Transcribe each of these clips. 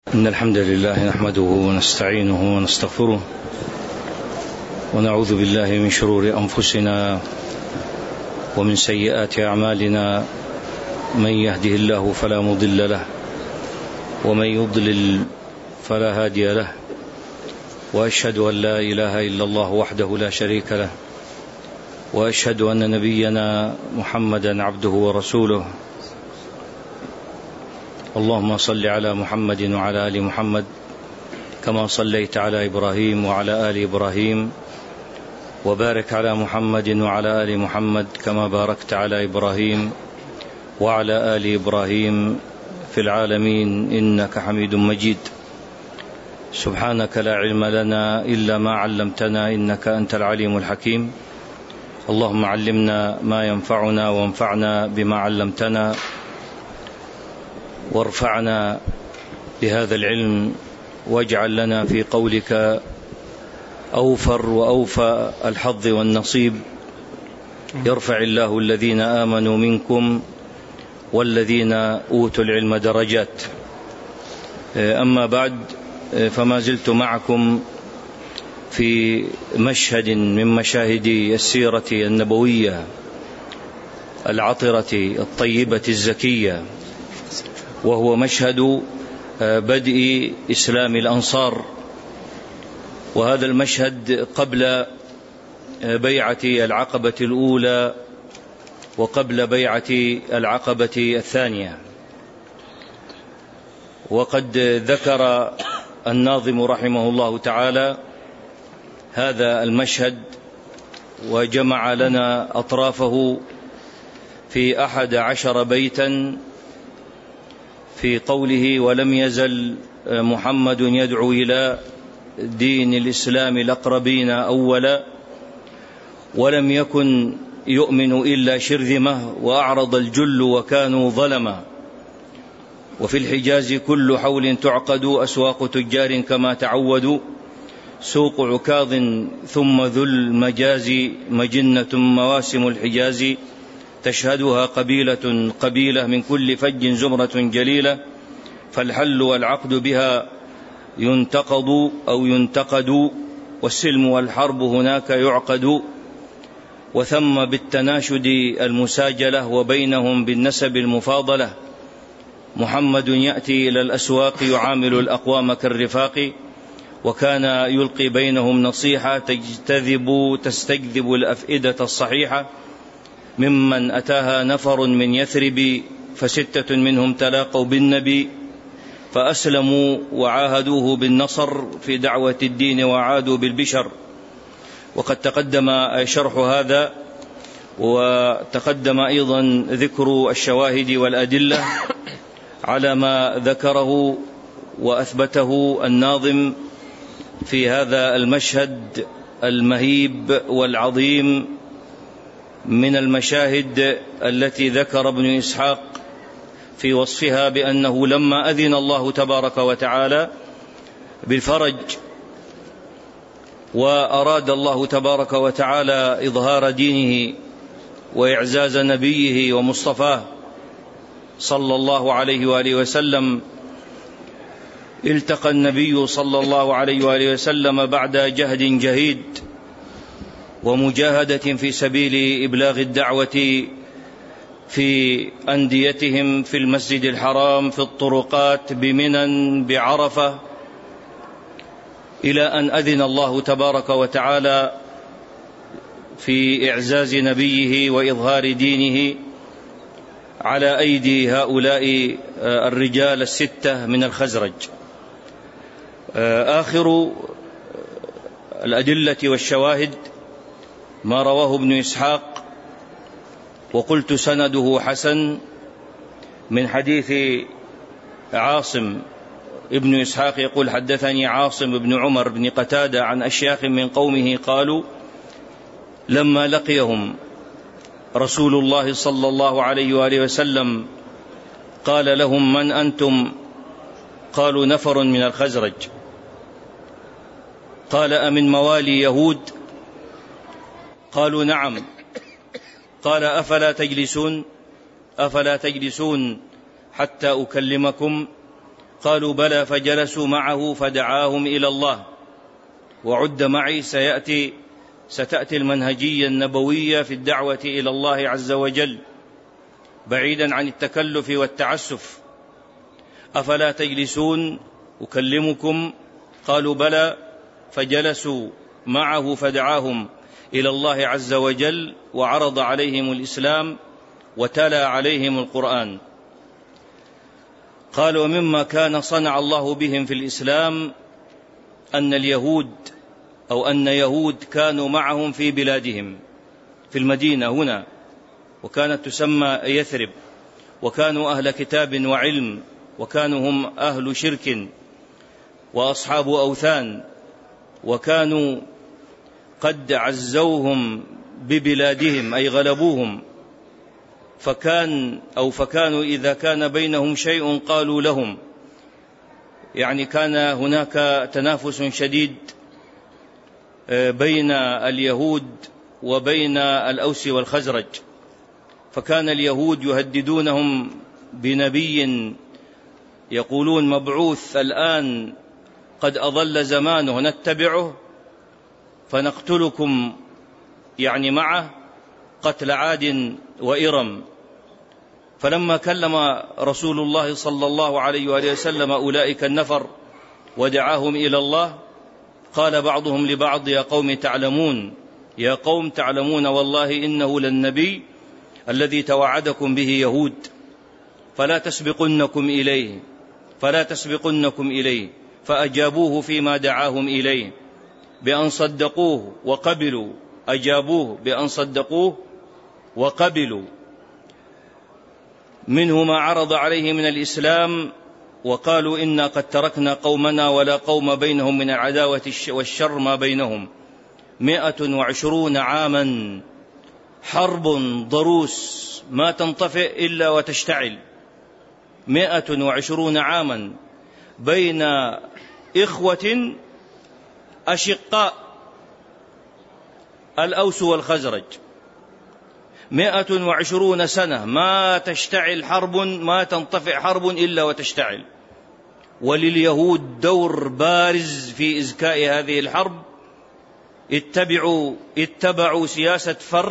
إن الحمد لله نحمده ونستعينه ونستغفره ونعوذ بالله من شرور أنفسنا ومن سيئات أعمالنا. من يهده الله فلا مضل له ومن يضلل فلا هادي له، وأشهد أن لا إله إلا الله وحده لا شريك له، وأشهد أن نبينا محمدا عبده ورسوله. اللهم صل على محمد وعلى آل محمد كما صليت على إبراهيم وعلى آل إبراهيم، وبارك على محمد وعلى آل محمد كما باركت على إبراهيم وعلى آل إبراهيم في العالمين إنك حميد مجيد. سبحانك لا علم لنا إلا ما علمتنا إنك أنت العليم الحكيم. اللهم علمنا ما ينفعنا وانفعنا بما علمتنا، وارفعنا بهذا العلم، واجعل لنا في قولك أوفر وأوفى الحظ والنصيب. يرفع الله الذين آمنوا منكم والذين أوتوا العلم درجات. أما بعد، فما زلت معكم في مشهد من مشاهد السيرة النبوية العطرة الطيبة الزكية، وهو مشهد بدء إسلام الأنصار. وهذا المشهد قبل بيعة العقبة الأولى وقبل بيعة العقبة الثانية. وقد ذكر الناظم رحمه الله تعالى هذا المشهد وجمع لنا أطرافه في 11 بيتا في قوله: ولم يزل محمد يدعو إلى دين الإسلام الأقربين أولا، ولم يكن يؤمن إلا شرذمة، وأعرض الجل وكانوا ظلما. وفي الحجاز كل حول تعقد أسواق تجار كما تعودوا، سوق عكاظ ثم ذو المجاز مجنة مواسم الحجاز، تشهدها قبيلة قبيلة من كل فج زمرة جليلة، فالحل والعقد بها ينتقض أو ينتقد، والسلم والحرب هناك يعقد، وثم بالتناشد المساجلة وبينهم بالنسب المفاضلة. محمد يأتي إلى الأسواق يعامل الأقوام كالرفاق، وكان يلقي بينهم نصيحة تستجذب الأفئدة الصحيحة، ممن أتاها نفر من يثرب، فستة منهم تلاقوا بالنبي فأسلموا وعاهدوه بالنصر في دعوة الدين وعادوا بالبشر. وقد تقدم شرح هذا، وتقدم أيضا ذكر الشواهد والأدلة على ما ذكره وأثبته الناظم في هذا المشهد المهيب والعظيم من المشاهد التي ذكر ابن إسحاق في وصفها بأنه لما أذن الله تبارك وتعالى بالفرج، وأراد الله تبارك وتعالى إظهار دينه وإعزاز نبيه ومصطفاه صلى الله عليه وآله وسلم، التقى النبي صلى الله عليه وآله وسلم بعد جهد جهيد ومجاهدة في سبيل إبلاغ الدعوة في أنديتهم، في المسجد الحرام، في الطرقات، بمنن، بعرفة، إلى أن أذن الله تبارك وتعالى في إعزاز نبيه وإظهار دينه على أيدي هؤلاء الرجال الستة من الخزرج. آخر الأدلة والشواهد ما رواه ابن إسحاق، وقلت سنده حسن، من حديث عاصم. ابن إسحاق يقول: حدثني عاصم بن عمر بن قتادة عن أشياخ من قومه قالوا: لما لقيهم رسول الله صلى الله عليه وآله وسلم قال لهم: من أنتم؟ قالوا: نفر من الخزرج. قال: أمن موالي يهود؟ قالوا: نعم. قال: أفلا تجلسون حتى أكلمكم؟ قالوا بلى، فجلسوا معه فدعاهم إلى الله. وعد معي ستأتي المنهجية النبوية في الدعوة إلى الله عز وجل بعيدا عن التكلف والتعسف. أفلا تجلسون أكلمكم؟ قالوا بلى، فجلسوا معه فدعاهم إلى الله عز وجل وعرض عليهم الإسلام وتلا عليهم القرآن. قال: ومما كان صنع الله بهم في الإسلام أن يهود كانوا معهم في بلادهم في المدينة هنا، وكانت تسمى يثرب، وكانوا أهل كتاب وعلم، وكانوا هم أهل شرك وأصحاب أوثان، وكانوا قد عزوهم ببلادهم أي غلبوهم، فكانوا إذا كان بينهم شيء قالوا لهم، يعني كان هناك تنافس شديد بين اليهود وبين الأوس والخزرج، فكان اليهود يهددونهم بنبي يقولون مبعوث الآن قد أضل زمانه نتبعه فنقتلكم، يعني معه قتل عاد وإرم. فلما كلم رسول الله صلى الله عليه وآله وسلم أولئك النفر ودعاهم إلى الله، قال بعضهم لبعض: يا قوم تعلمون والله إنه للنبي الذي توعدكم به يهود، فلا تسبقنكم إليه. فأجابوه فيما دعاهم إليه بأن صدقوه وقبلوا، أجابوه بأن صدقوه وقبلوا منه ما عرض عليه من الإسلام، وقالوا: إنا قد تركنا قومنا ولا قوم بينهم من العداوة والشر ما بينهم 120 عاما، حرب ضروس ما تنطفئ إلا وتشتعل. 120 عاما بين إخوة أشقاء، الأوس والخزرج، 120 سنة ما تشتعل حرب، ما تنطفئ حرب إلا وتشتعل. ولليهود دور بارز في إزكاء هذه الحرب، اتبعوا سياسة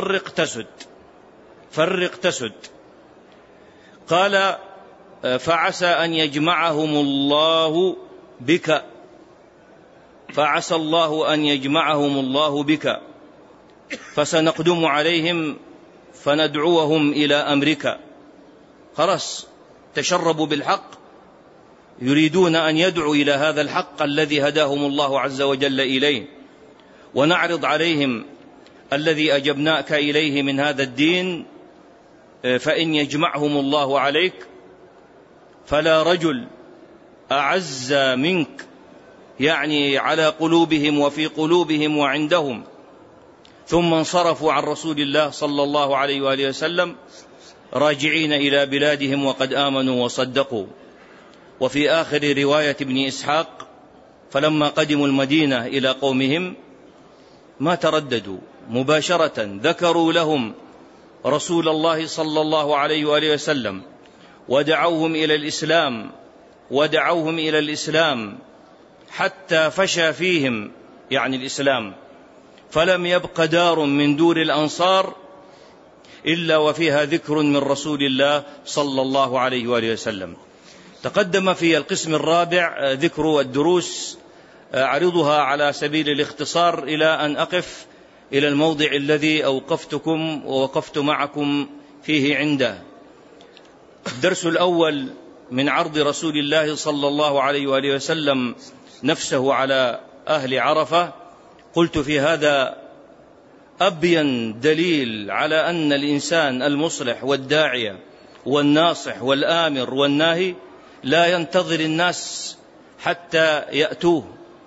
فرق تسد. قال: فعسى أن يجمعهم الله بك، فعسى الله أن يجمعهم الله بك، فسنقدم عليهم فندعوهم إلى أمرك. خلاص تشربوا بالحق، يريدون أن يدعوا إلى هذا الحق الذي هداهم الله عز وجل إليه، ونعرض عليهم الذي أجبناك إليه من هذا الدين، فإن يجمعهم الله عليك فلا رجل أعز منك، يعني على قلوبهم وفي قلوبهم وعندهم. ثم انصرفوا عن رسول الله صلى الله عليه وآله وسلم راجعين إلى بلادهم وقد آمنوا وصدقوا. وفي آخر رواية ابن إسحاق: فلما قدموا المدينة إلى قومهم ما ترددوا، مباشرة ذكروا لهم رسول الله صلى الله عليه وآله وسلم ودعوهم إلى الإسلام حتى فشى فيهم، يعني الإسلام، فلم يبق دار من دور الأنصار إلا وفيها ذكر من رسول الله صلى الله عليه وآله وسلم. تقدم في القسم الرابع ذكر الدروس، أعرضها على سبيل الاختصار إلى أن أقف إلى الموضع الذي أوقفتكم ووقفت معكم فيه عنده. الدرس الأول من عرض رسول الله صلى الله عليه وآله وسلم نفسه على أهل عرفة. قلت في هذا أبين دليل على أن الإنسان المصلح والداعية والناصح والآمر والناهي لا ينتظر الناس حتى يأتوه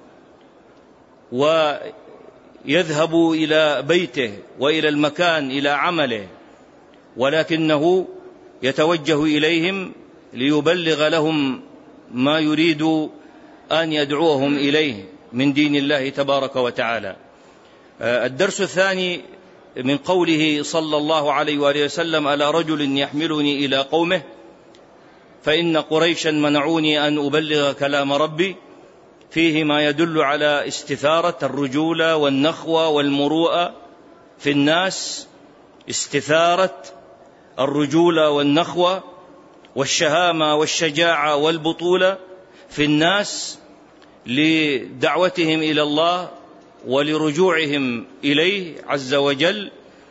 ويذهبوا إلى بيته وإلى المكان إلى عمله، ولكنه يتوجه إليهم ليبلغ لهم ما يريد أن يدعوهم إليه من دين الله تبارك وتعالى. الدرس الثاني من قوله صلى الله عليه وآله وسلم: ألا رجل يحملني إلى قومه فإن قريشا منعوني أن أبلغ كلام ربي، فيه ما يدل على استثارة الرجولة والنخوة والمروءة في الناس، استثارة الرجولة والنخوة والشهامة والشجاعة والبطولة في الناس لدعوتهم إلى الله ولرجوعهم إليه عز وجل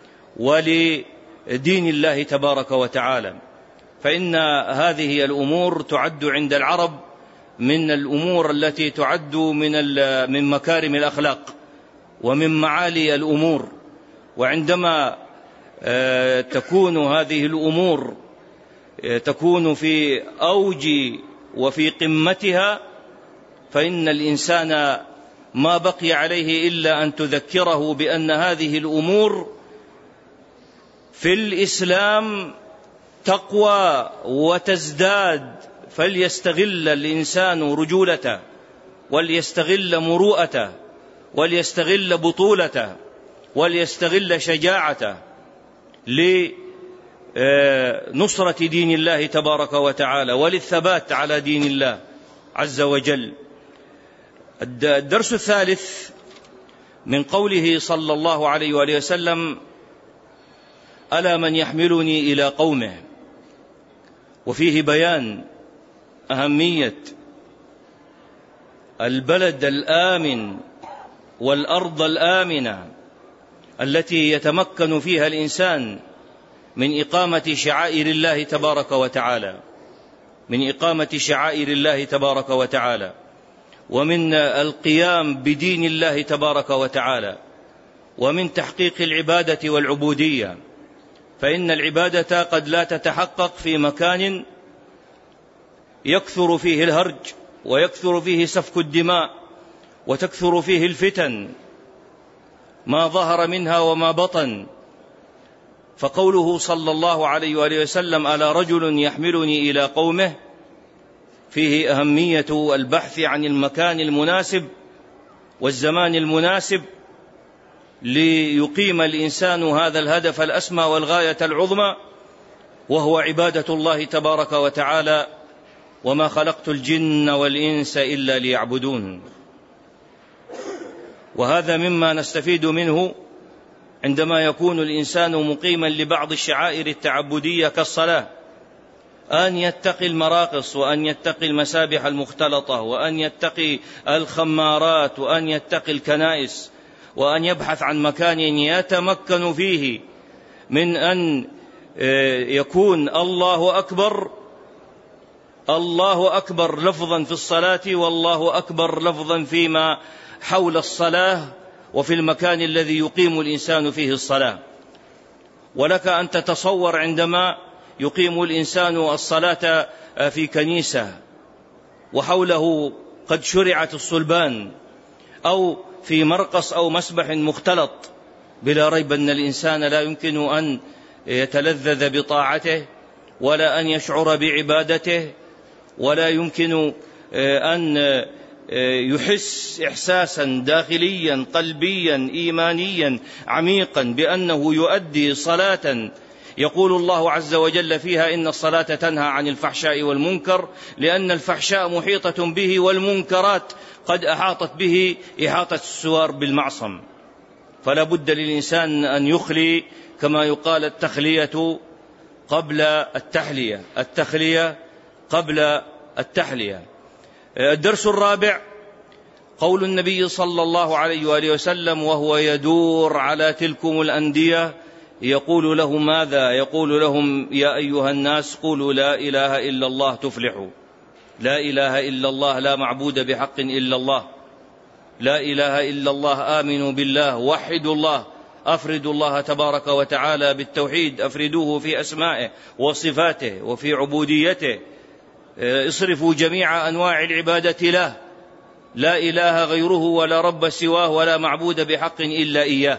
ولدين الله تبارك وتعالى. فإن هذه الأمور تعد عند العرب من الأمور التي تعد من مكارم الأخلاق ومن معالي الأمور. وعندما تكون هذه الأمور تكون في أوج وفي قمتها، فإن الإنسان ما بقي عليه إلا أن تذكره بأن هذه الأمور في الإسلام تقوى وتزداد، فليستغل الإنسان رجولته وليستغل مروءته وليستغل بطولته وليستغل شجاعته لنصرة دين الله تبارك وتعالى وللثبات على دين الله عز وجل. الدرس الثالث من قوله صلى الله عليه وآله وسلم: ألا من يحملني إلى قومه، وفيه بيان أهمية البلد الآمن والأرض الآمنة التي يتمكن فيها الإنسان من إقامة شعائر الله تبارك وتعالى، من إقامة شعائر الله تبارك وتعالى، ومن القيام بدين الله تبارك وتعالى، ومن تحقيق العبادة والعبودية. فإن العبادة قد لا تتحقق في مكان يكثر فيه الهرج ويكثر فيه سفك الدماء وتكثر فيه الفتن ما ظهر منها وما بطن. فقوله صلى الله عليه وآله وسلم: ألا رجل يحملني إلى قومه، فيه أهمية البحث عن المكان المناسب والزمان المناسب ليقيم الإنسان هذا الهدف الأسمى والغاية العظمى، وهو عبادة الله تبارك وتعالى: وما خلقت الجن والإنس إلا ليعبدون. وهذا مما نستفيد منه عندما يكون الإنسان مقيما لبعض الشعائر التعبدية كالصلاة، أن يتقي المراقص، وأن يتقي المسابح المختلطة، وأن يتقي الخمارات، وأن يتقي الكنائس، وأن يبحث عن مكان يتمكن فيه من أن يكون الله أكبر، الله أكبر لفظا في الصلاة، والله أكبر لفظا فيما حول الصلاة وفي المكان الذي يقيم الإنسان فيه الصلاة. ولك أن تتصور عندما يقيم الإنسان الصلاة في كنيسة وحوله قد شرعت الصلبان، أو في مرقص أو مسبح مختلط، بلا ريب أن الإنسان لا يمكن أن يتلذذ بطاعته ولا أن يشعر بعبادته، ولا يمكن أن يحس إحساسا داخليا قلبيا إيمانيا عميقا بأنه يؤدي صلاة يقول الله عز وجل فيها: إن الصلاة تنهى عن الفحشاء والمنكر، لأن الفحشاء محيطة به والمنكرات قد أحاطت به إحاطة السوار بالمعصم. فلا بد للإنسان أن يخلي، كما يقال: التخلية قبل التحلية، التخلية قبل التحلية. الدرس الرابع قول النبي صلى الله عليه وآله وسلم وهو يدور على تلكم الأندية يقول لهم ماذا؟ يقول لهم: يا أيها الناس قولوا لا إله إلا الله تفلحوا. لا إله إلا الله، لا معبود بحق إلا الله، لا إله إلا الله، آمنوا بالله، وحدوا الله، أفردوا الله تبارك وتعالى بالتوحيد، أفردوه في أسمائه وصفاته وفي عبوديته، اصرفوا جميع أنواع العبادة له، لا إله غيره ولا رب سواه ولا معبود بحق إلا إياه.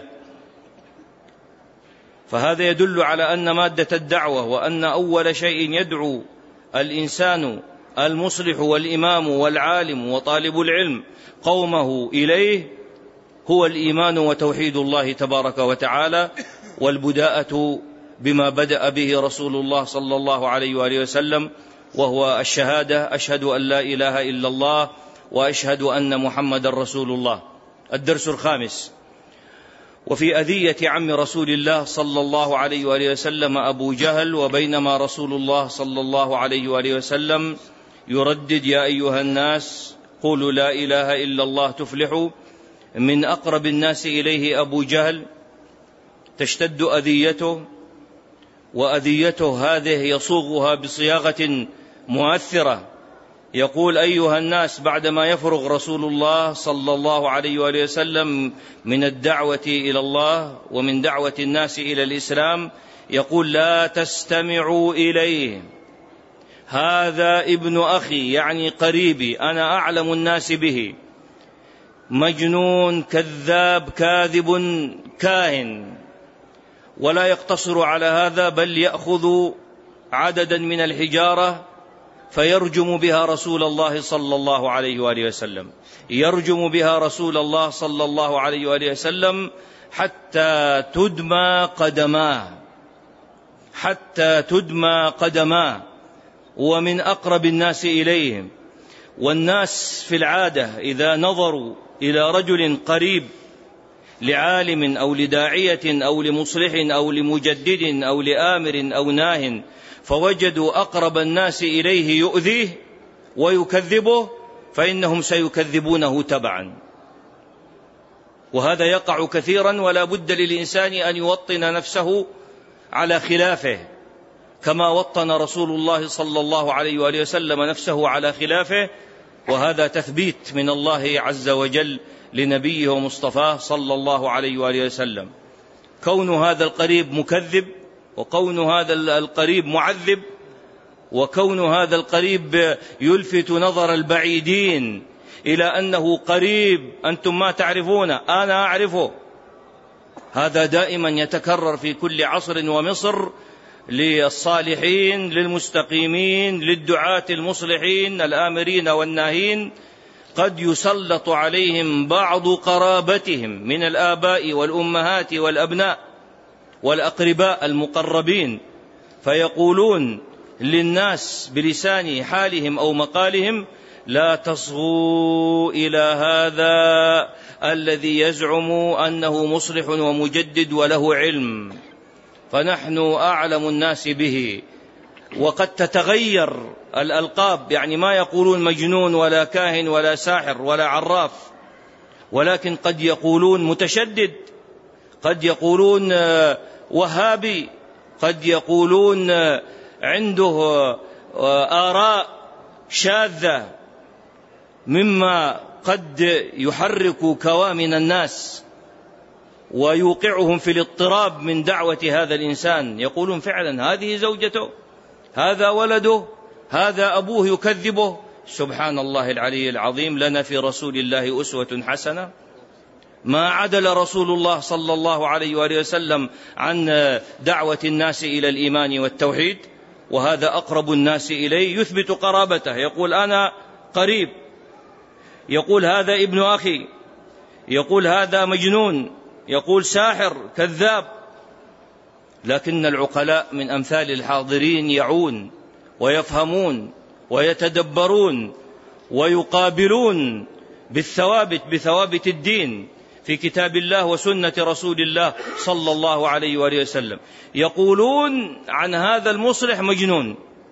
فهذا يدل على أن مادة الدعوة، وأن أول شيء يدعو الإنسان المصلح والإمام والعالم وطالب العلم قومه إليه هو الإيمان وتوحيد الله تبارك وتعالى، والبداءة بما بدأ به رسول الله صلى الله عليه وآله وسلم، وهو الشهادة: أشهد أن لا إله إلا الله وأشهد أن محمد رسول الله. الدرس الخامس: وفي أذية عم رسول الله صلى الله عليه وآله وسلم أبو جهل، وبينما رسول الله صلى الله عليه وآله وسلم يردد: يا أيها الناس قولوا لا إله إلا الله تفلحوا، من أقرب الناس إليه أبو جهل، تشتد أذيته، وأذيته هذه يصوغها بصياغة مؤثرة. يقول: أيها الناس، بعدما يفرغ رسول الله صلى الله عليه وآله وسلم من الدعوة إلى الله ومن دعوة الناس إلى الإسلام، يقول: لا تستمعوا إليه، هذا ابن أخي، يعني قريبي، أنا أعلم الناس به، مجنون كذاب كاذب كاهن. ولا يقتصر على هذا، بل يأخذ عددا من الحجارة فيرجم بها رسول الله صلى الله عليه وآله وسلم، يرجم بها رسول الله صلى الله عليه وآله وسلم حتى تدمى قدماه، حتى تدمى قدماه، ومن أقرب الناس إليهم. والناس في العادة إذا نظروا إلى رجل قريب لعالم أو لداعية أو لمصلح أو لمجدد أو لآمر أو ناه، فوجدوا أقرب الناس إليه يؤذيه ويكذبه، فإنهم سيكذبونه تبعا. وهذا يقع كثيرا، ولا بد للإنسان أن يوطن نفسه على خلافه، كما وطن رسول الله صلى الله عليه وآله وسلم نفسه على خلافه. وهذا تثبيت من الله عز وجل لنبيه ومصطفاه صلى الله عليه وآله وسلم. كون هذا القريب مكذب، وكون هذا القريب معذب، وكون هذا القريب يلفت نظر البعيدين إلى أنه قريب أنتم ما تعرفونه أنا أعرفه، هذا دائما يتكرر في كل عصر ومصر للصالحين للمستقيمين للدعاة المصلحين الآمرين والناهين. قد يسلط عليهم بعض قرابتهم من الآباء والأمهات والأبناء والأقرباء المقربين، فيقولون للناس بلسان حالهم أو مقالهم: لا تصغوا إلى هذا الذي يزعم أنه مصلح ومجدد وله علم، فنحن أعلم الناس به. وقد تتغير الألقاب، يعني ما يقولون مجنون ولا كاهن ولا ساحر ولا عراف، ولكن قد يقولون متشدد، قد يقولون وهابي، قد يقولون عنده آراء شاذة مما قد يحرك كوامن الناس ويوقعهم في الاضطراب من دعوة هذا الإنسان. يقولون فعلا هذه زوجته، هذا ولده، هذا أبوه يكذبه. سبحان الله العلي العظيم، لنا في رسول الله أسوة حسنة. ما عدل رسول الله صلى الله عليه وآله وسلم عن دعوة الناس إلى الإيمان والتوحيد، وهذا أقرب الناس إليه، يثبت قرابته، يقول أنا قريب، يقول هذا ابن أخي، يقول هذا مجنون، يقول ساحر كذاب. لكن العقلاء من أمثال الحاضرين يعون ويفهمون ويتدبرون ويقابلون بالثوابت، بثوابت الدين في كتاب الله وسنة رسول الله صلى الله عليه وآله وسلم. يقولون عن هذا المصلح مجنون،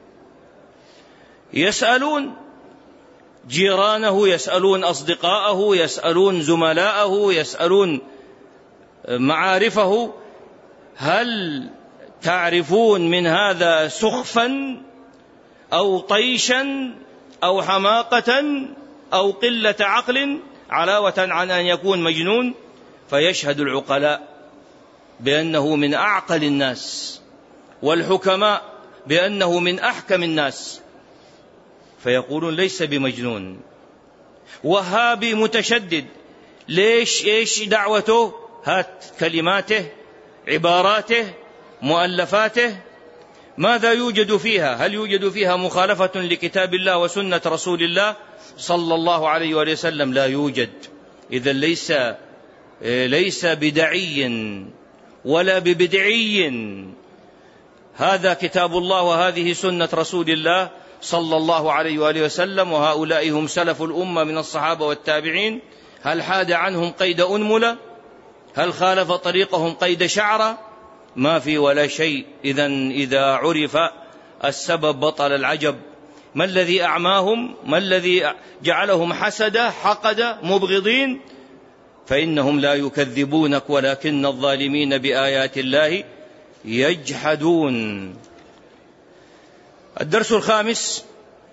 يسألون جيرانه، يسألون أصدقاءه، يسألون زملاءه، يسألون معارفه: هل تعرفون من هذا سخفا أو طيشا أو حماقة أو قلة عقل علاوة عن أن يكون مجنون؟ فيشهد العقلاء بأنه من أعقل الناس، والحكماء بأنه من أحكم الناس، فيقولون ليس بمجنون. وهابي متشدد، ليش؟ إيش دعوته؟ هات كلماته، عباراته، مؤلفاته، ماذا يوجد فيها؟ هل يوجد فيها مخالفة لكتاب الله وسنة رسول الله صلى الله عليه وآله وسلم؟ لا يوجد. إذن ليس بدعي ولا ببدعي، هذا كتاب الله وهذه سنة رسول الله صلى الله عليه وآله وسلم، وهؤلاء هم سلف الأمة من الصحابة والتابعين. هل حاد عنهم قيد أنملة؟ هل خالف طريقهم قيد شعرة؟ ما في ولا شيء. إذا عرف السبب بطل العجب. ما الذي أعماهم؟ ما الذي جعلهم حسدة حقدة مبغضين؟ فإنهم لا يكذبونك ولكن الظالمين بآيات الله يجحدون. الدرس الخامس: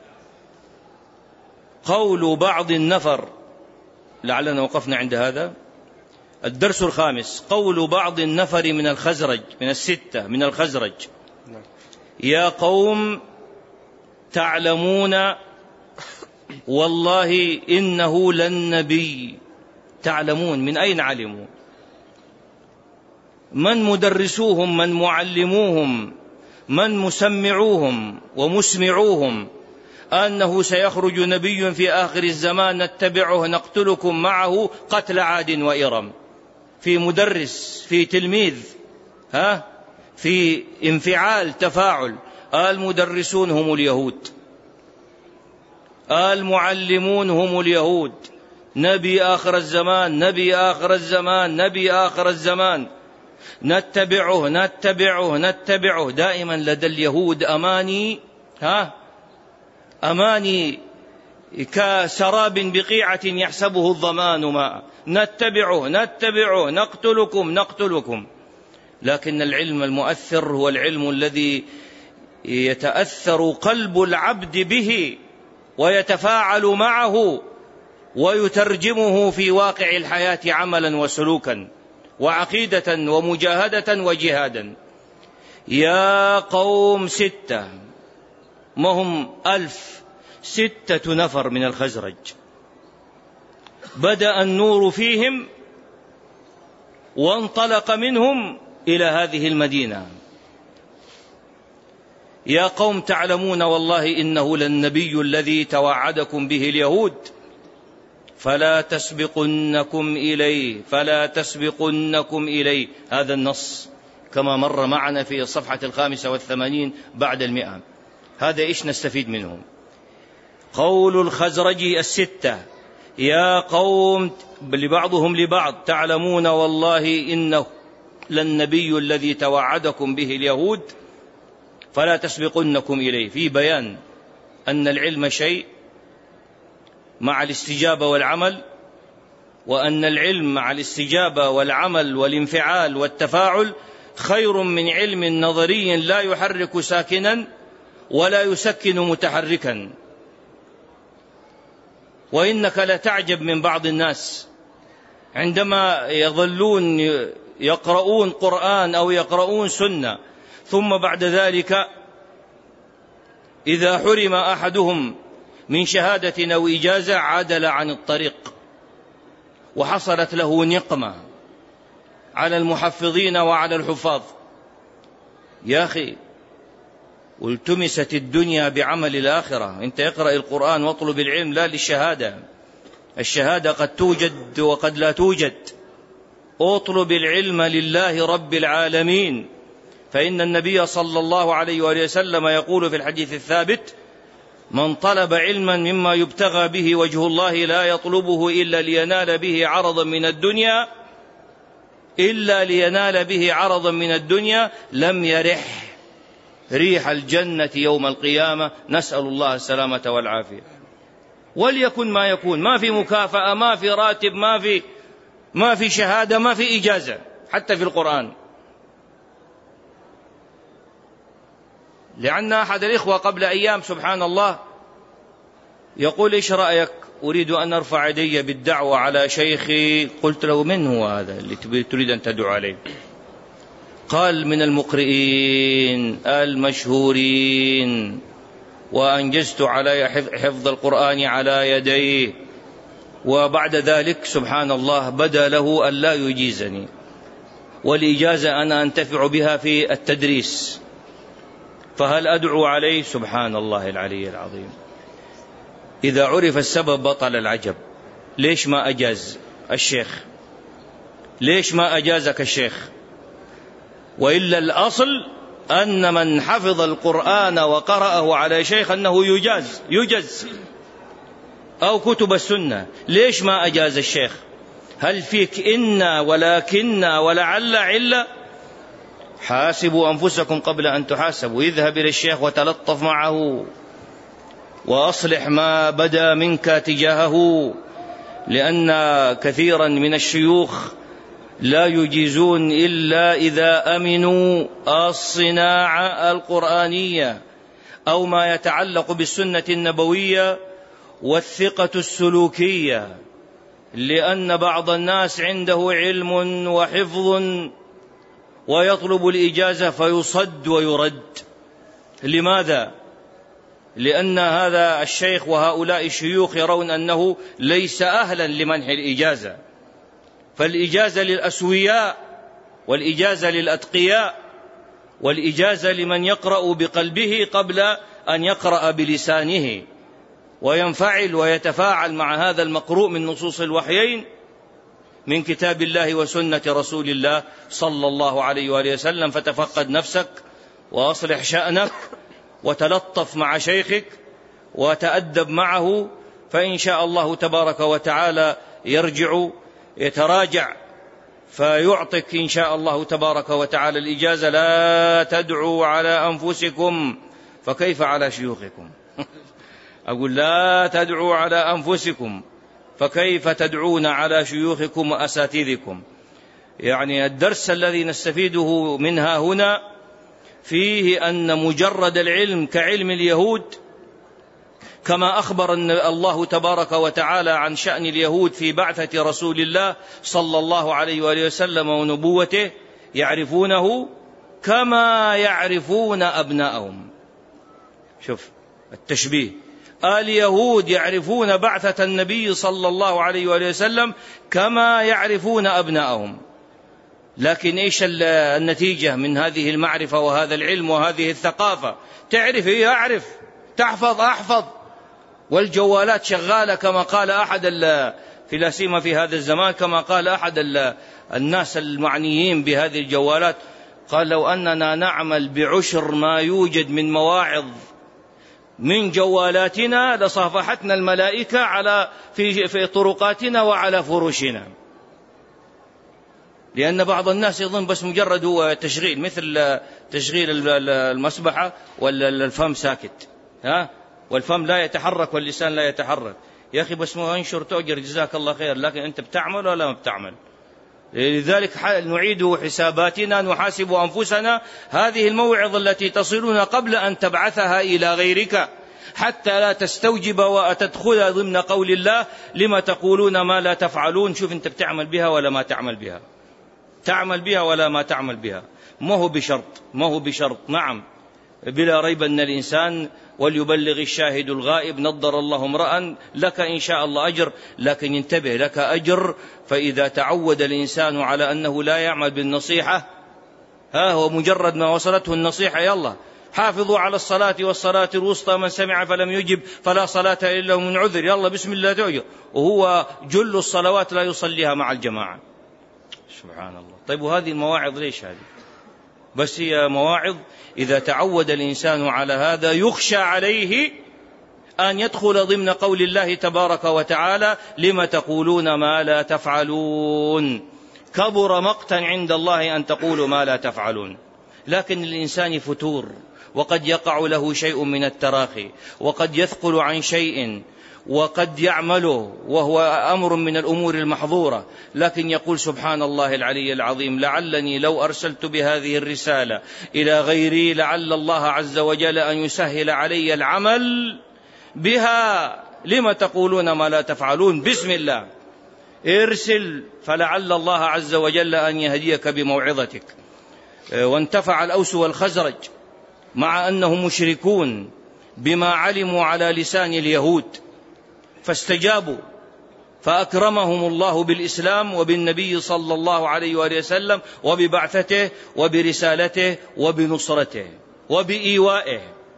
قول بعض النفر. لعلنا وقفنا عند هذا. الدرس الخامس: قول بعض النفر من الخزرج، من الستة من الخزرج: يا قوم تعلمون والله إنه للنبي. تعلمون، من أين علموا؟ من مدرسوهم؟ من معلموهم؟ من مسمعوهم ومسمعوهم أنه سيخرج نبي في آخر الزمان نتبعه نقتلكم معه قتل عاد وإرم؟ في مدرس، في تلميذ، في انفعال تفاعل. المدرسون هم اليهود، المعلمون هم اليهود. نبي آخر الزمان، نبي آخر الزمان، نبي آخر الزمان، نتبعه نتبعه نتبعه. دائما لدى اليهود أماني، أماني كسراب بقيعة يحسبه الظمان ماء. نتبعه نتبعه، نقتلكم نقتلكم. لكن العلم المؤثر هو العلم الذي يتأثر قلب العبد به ويتفاعل معه ويترجمه في واقع الحياة عملا وسلوكا وعقيدة ومجاهدة وجهادا. يا قوم ستة، ما هم 1000، 6 نفر من الخزرج. بدأ النور فيهم وانطلق منهم إلى هذه المدينة. يا قوم تعلمون والله إنه للنبي الذي توعدكم به اليهود فلا تسبقنكم إليه، فلا تسبقنكم إليه. هذا النص كما مر معنا في الصفحة 85 بعد 100. هذا إيش نستفيد منه؟ قول الخزرج 6: يا قوم، لبعضهم لبعض: تعلمون والله إنه للنبي الذي توعدكم به اليهود فلا تسبقنكم إليه. في بيان أن العلم شيء مع الاستجابة والعمل، وأن العلم مع الاستجابة والعمل والانفعال والتفاعل خير من علم نظري لا يحرك ساكنا ولا يسكن متحركا. وإنك لتعجب من بعض الناس عندما يظلون يقرؤون قرآن أو يقرؤون سنة، ثم بعد ذلك إذا حرم أحدهم من شهادة أو إجازة عدل عن الطريق، وحصلت له نقمة على المحفظين وعلى الحفاظ. يا أخي، والتمست الدنيا بعمل الآخرة. أنت اقرأ القرآن واطلب العلم لا للشهادة. الشهادة قد توجد وقد لا توجد. اطلب العلم لله رب العالمين. فإن النبي صلى الله عليه وآله وسلم يقول في الحديث الثابت: من طلب علما مما يبتغى به وجه الله لا يطلبه إلا لينال به عرضا من الدنيا، إلا لينال به عرضا من الدنيا، لم يرح ريح الجنة يوم القيامة. نسأل الله السلامة والعافية. وليكن ما يكون، ما في مكافأة، ما في راتب، ما في شهادة، ما في إجازة، حتى في القرآن. لأن أحد الإخوة قبل أيام سبحان الله يقول: إيش رأيك؟ أريد أن أرفع يدي بالدعوة على شيخي. قلت له: من هو هذا اللي تريد أن تدعو عليه؟ قال: من المقرئين المشهورين، وأنجزت على حفظ القرآن على يديه. وبعد ذلك سبحان الله بدا له أن لا يجيزني، والإجازة أنا أنتفع بها في التدريس، فهل أدعو عليه؟ سبحان الله العلي العظيم. إذا عرف السبب بطل العجب. ليش ما أجاز الشيخ؟ ليش ما أجازك الشيخ؟ وإلا أن من حفظ القرآن وقرأه على شيخ أنه يجز أو كتب السنة. ليش ما أجاز الشيخ؟ هل فيك إنا ولكننا ولعل علة؟ حاسبوا أنفسكم قبل أن تحاسبوا. اذهب إلى الشيخ وتلطف معه وأصلح ما بدا منك تجاهه، لأن كثيرا من الشيوخ لا يجيزون إلا إذا أمنوا الصناعة القرآنية أو ما يتعلق بالسنة النبوية والثقة السلوكية، لأن بعض الناس عنده علم وحفظ ويطلب الإجازة فيصد ويرد. لماذا؟ لأن هذا الشيخ وهؤلاء الشيوخ يرون أنه ليس أهلا لمنح الإجازة، فالإجازة للأسوياء والإجازة للأتقياء والإجازة لمن يقرأ بقلبه قبل أن يقرأ بلسانه وينفعل ويتفاعل مع هذا المقروء من نصوص الوحيين من كتاب الله وسنة رسول الله صلى الله عليه وآله وسلم. فتفقد نفسك وأصلح شأنك وتلطف مع شيخك وتأدب معه، فإن شاء الله تبارك وتعالى يتراجع فيعطيك إن شاء الله تبارك وتعالى الإجازة. لا تدعوا على أنفسكم فكيف على شيوخكم؟ أقول لا تدعوا على أنفسكم فكيف تدعون على شيوخكم وأساتذكم؟ يعني الدرس الذي نستفيده منها هنا فيه أن مجرد العلم كعلم اليهود، كما أخبر الله تبارك وتعالى عن شأن اليهود في بعثة رسول الله صلى الله عليه وآله وسلم ونبوته، يعرفونه كما يعرفون أبناءهم. شوف التشبيه، اليهود يعرفون بعثة النبي صلى الله عليه وآله وسلم كما يعرفون أبناءهم. لكن إيش النتيجة من هذه المعرفة وهذا العلم وهذه الثقافة؟ تعرف أعرف، تحفظ أحفظ، والجوالات شغالة كما قال أحد في لا سيما في هذا الزمان، كما قال أحد الناس المعنيين بهذه الجوالات، قال لو أننا نعمل بعشر ما يوجد من مواعظ من جوالاتنا لصافحتنا الملائكة في طرقاتنا وعلى فرشنا. لأن بعض الناس يظن بس مجرد هو تشغيل، مثل تشغيل المسبحة والفم ساكت، والفم لا يتحرك واللسان لا يتحرك. يا أخي بس ما انشر تؤجر جزاك الله خير، لكن أنت بتعمل ولا ما بتعمل؟ لذلك نعيد حساباتنا، نحاسب أنفسنا. هذه الموعظة التي تصلنا قبل أن تبعثها إلى غيرك، حتى لا تستوجب وتدخل ضمن قول الله لما تقولون ما لا تفعلون. شوف أنت بتعمل بها ولا ما تعمل بها، تعمل بها ولا ما تعمل بها. ما هو بشرط. نعم بلا ريب أن الإنسان وليبلغ الشاهد الغائب، نضر الله امرأ لك إن شاء الله أجر، لكن انتبه لك أجر. فإذا تعود الإنسان على أنه لا يعمل بالنصيحة، هو مجرد ما وصلته النصيحة يلا حافظوا على الصلاة والصلاة الوسطى، من سمع فلم يجب فلا صلاة إلا من عذر، يلا بسم الله توجه، وهو جل الصلوات لا يصليها مع الجماعة. سبحان الله. طيب وهذه المواعظ ليش هذه؟ بس هي مواعظ إذا تعود الإنسان على هذا يخشى عليه أن يدخل ضمن قول الله تبارك وتعالى لما تقولون ما لا تفعلون. كبر مقتا عند الله أن تقولوا ما لا تفعلون. لكن الإنسان فتور، وقد يقع له شيء من التراخي، وقد يثقل عن شيء، وقد يعمله وهو أمر من الأمور المحظورة، لكن يقول سبحان الله العلي العظيم، لعلني لو أرسلت بهذه الرسالة إلى غيري لعل الله عز وجل أن يسهل علي العمل بها. لما تقولون ما لا تفعلون؟ بسم الله ارسل، فلعل الله عز وجل أن يهديك بموعظتك. وانتفع الأوس والخزرج مع أنهم مشركون بما علموا على لسان اليهود، فاستجابوا فأكرمهم الله بالإسلام وبالنبي صلى الله عليه وآله وسلم وببعثته وبرسالته وبنصرته وبإيوائه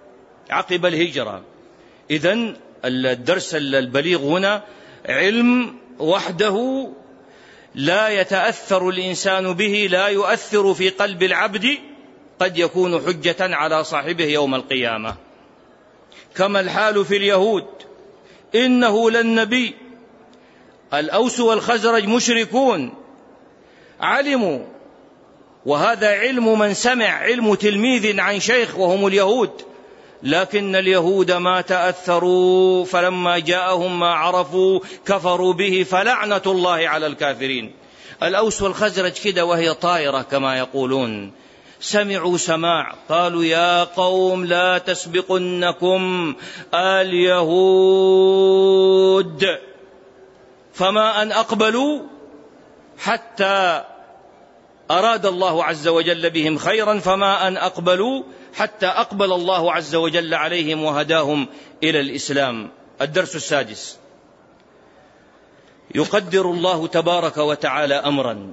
عقب الهجرة. إذن الدرس البليغ هنا علم وحده لا يتأثر الإنسان به، لا يؤثر في قلب العبد قد يكون حجة على صاحبه يوم القيامة. كما الحال في اليهود، إنه للنبي. الأوس والخزرج مشركون علموا، وهذا علم من سمع، علم تلميذ عن شيخ، وهم اليهود. لكن اليهود ما تأثروا، فلما جاءهم ما عرفوا كفروا به، فلعنة الله على الكافرين. الأوس والخزرج كده وهي طائرة كما يقولون، سمعوا سماع، قالوا يا قوم لا تسبقنكم اليهود، فما أن أقبلوا حتى أراد الله عز وجل بهم خيرا، فما أن أقبلوا حتى أقبل الله عز وجل عليهم وهداهم إلى الإسلام. الدرس السادس: يقدر الله تبارك وتعالى أمرا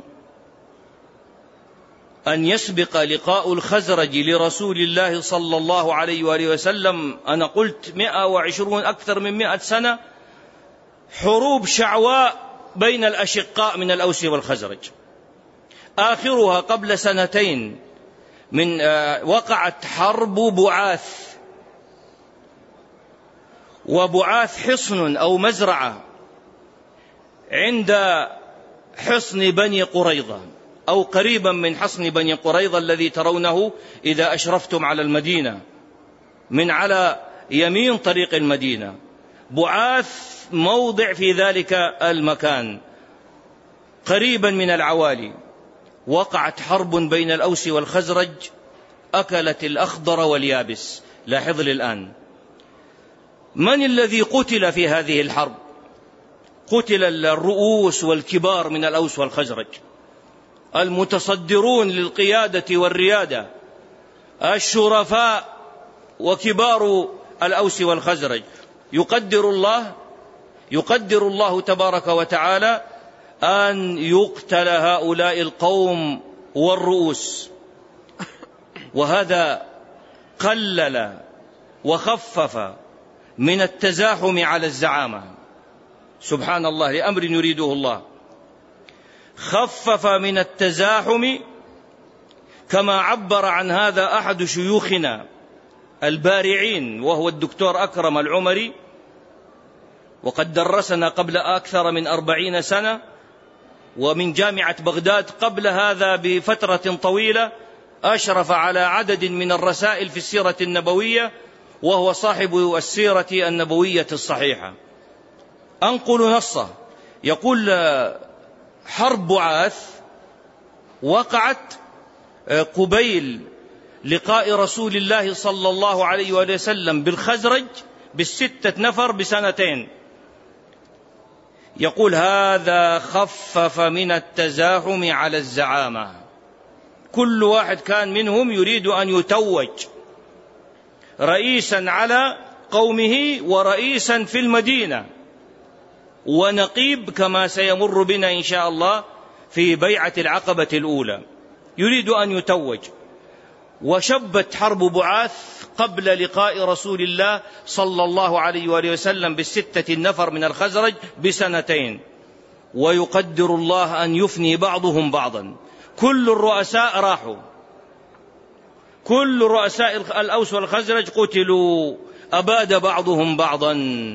أن يسبق لقاء الخزرج لرسول الله صلى الله عليه وآله وسلم. أنا قلت 120 أكثر من 100 سنة حروب شعواء بين الأشقاء من الأوس والخزرج. آخرها قبل 2 من وقعت حرب بعاث، وبعاث حصن أو مزرعة عند حصن بني قريظة، أو قريبا من حصن بني قريظة الذي ترونه إذا أشرفتم على المدينة من على يمين طريق المدينة. بعاث موضع في ذلك المكان قريبا من العوالي. وقعت حرب بين الأوس والخزرج أكلت الأخضر واليابس. لاحظ لي الآن، من الذي قتل في هذه الحرب؟ قتل الرؤوس والكبار من الأوس والخزرج، المتصدرون للقيادة والريادة، الشرفاء وكبار الأوس والخزرج. يقدر الله تبارك وتعالى أن يقتل هؤلاء القوم والرؤوس، وهذا قلل وخفف من التزاحم على الزعامة. سبحان الله، لأمر يريده الله خفف من التزاحم، كما عبر عن هذا أحد شيوخنا البارعين وهو الدكتور أكرم العمري، وقد درسنا قبل أكثر من 40 سنة، ومن جامعة بغداد قبل هذا بفترة طويلة أشرف على عدد من الرسائل في السيرة النبوية، وهو صاحب السيرة النبوية الصحيحة. أنقل نصه، يقول: حرب بعاث وقعت قبيل لقاء رسول الله صلى الله عليه وسلم بالخزرج ب6 نفر ب2. يقول: هذا خفف من التزاحم على الزعامة. كل واحد كان منهم يريد أن يتوج رئيسا على قومه ورئيسا في المدينة ونقيب، كما سيمر بنا إن شاء الله في بيعة العقبة الأولى، يريد أن يتوج. وشبت حرب بعاث قبل لقاء رسول الله صلى الله عليه وآله وسلم ب6 نفر من الخزرج ب2. ويقدر الله أن يفني بعضهم بعضا. كل الرؤساء راحوا، كل رؤساء الأوس والخزرج قتلوا، أباد بعضهم بعضا.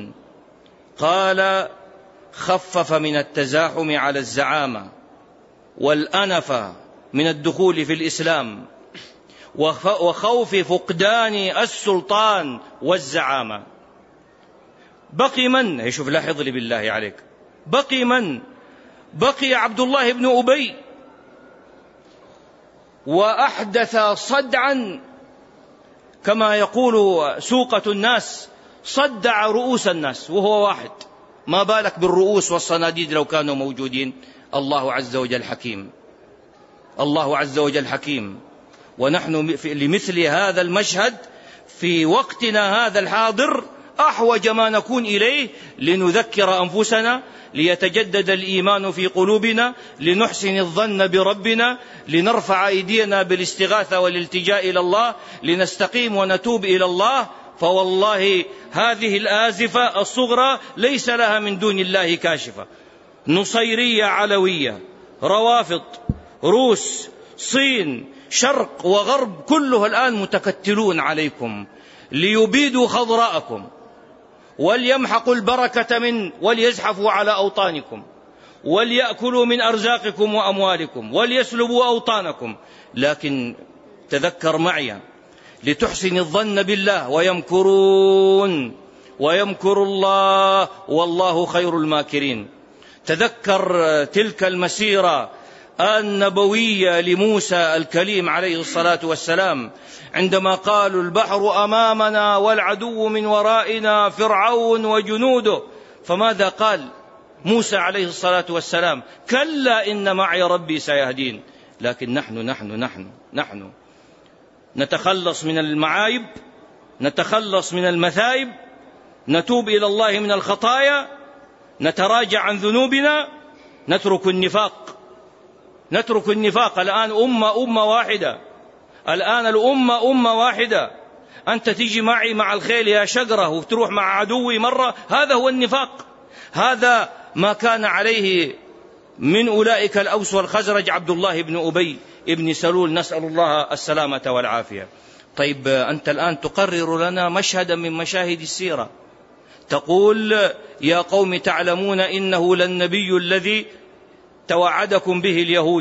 قال: خفف من التزاحم على الزعامة والأنف من الدخول في الإسلام وخوف فقدان السلطان والزعامة. بقي من؟ شوف، لاحظ لي بالله عليك، بقي من؟ بقي عبد الله بن أبي، وأحدث صدعا كما يقول سوقة الناس، صدع رؤوس الناس وهو واحد، ما بالك بالرؤوس والصناديد لو كانوا موجودين. الله عز وجل حكيم، الله عز وجل حكيم. ونحن لمثل هذا المشهد في وقتنا هذا الحاضر أحوج ما نكون إليه، لنذكر أنفسنا، ليتجدد الإيمان في قلوبنا، لنحسن الظن بربنا، لنرفع أيدينا بالاستغاثة والالتجاء إلى الله، لنستقيم ونتوب إلى الله. فوالله هذه الآزفة الصغرى ليس لها من دون الله كاشفة. نصيرية علوية، روافض، روس، صين، شرق وغرب كله الآن متكتلون عليكم ليبيدوا خضراءكم وليمحقوا البركة وليزحفوا على أوطانكم وليأكلوا من أرزاقكم وأموالكم وليسلبوا أوطانكم. لكن تذكر معي لتحسن الظن بالله ويمكر الله والله خير الماكرين. تذكر تلك المسيرة النبوية لموسى الكليم عليه الصلاة والسلام عندما قالوا البحر أمامنا والعدو من ورائنا فرعون وجنوده، فماذا قال موسى عليه الصلاة والسلام؟ كلا إن معي ربي سيهدين. لكن نحن نتخلص من المعايب، نتخلص من المثايب، نتوب إلى الله من الخطايا، نتراجع عن ذنوبنا، نترك النفاق. الآن أمة واحدة، الآن الأمة أمة واحدة. أنت تيجي معي مع الخيل يا شجرة وتروح مع عدوي مرة، هذا هو النفاق. هذا ما كان عليه من أولئك الأوس والخزرج عبد الله بن أبي ابن سلول، نسأل الله السلامة والعافية. طيب أنت الآن تقرر لنا مشهدا من مشاهد السيرة، تقول يا قوم تعلمون إنه للنبي الذي توعدكم به اليهود،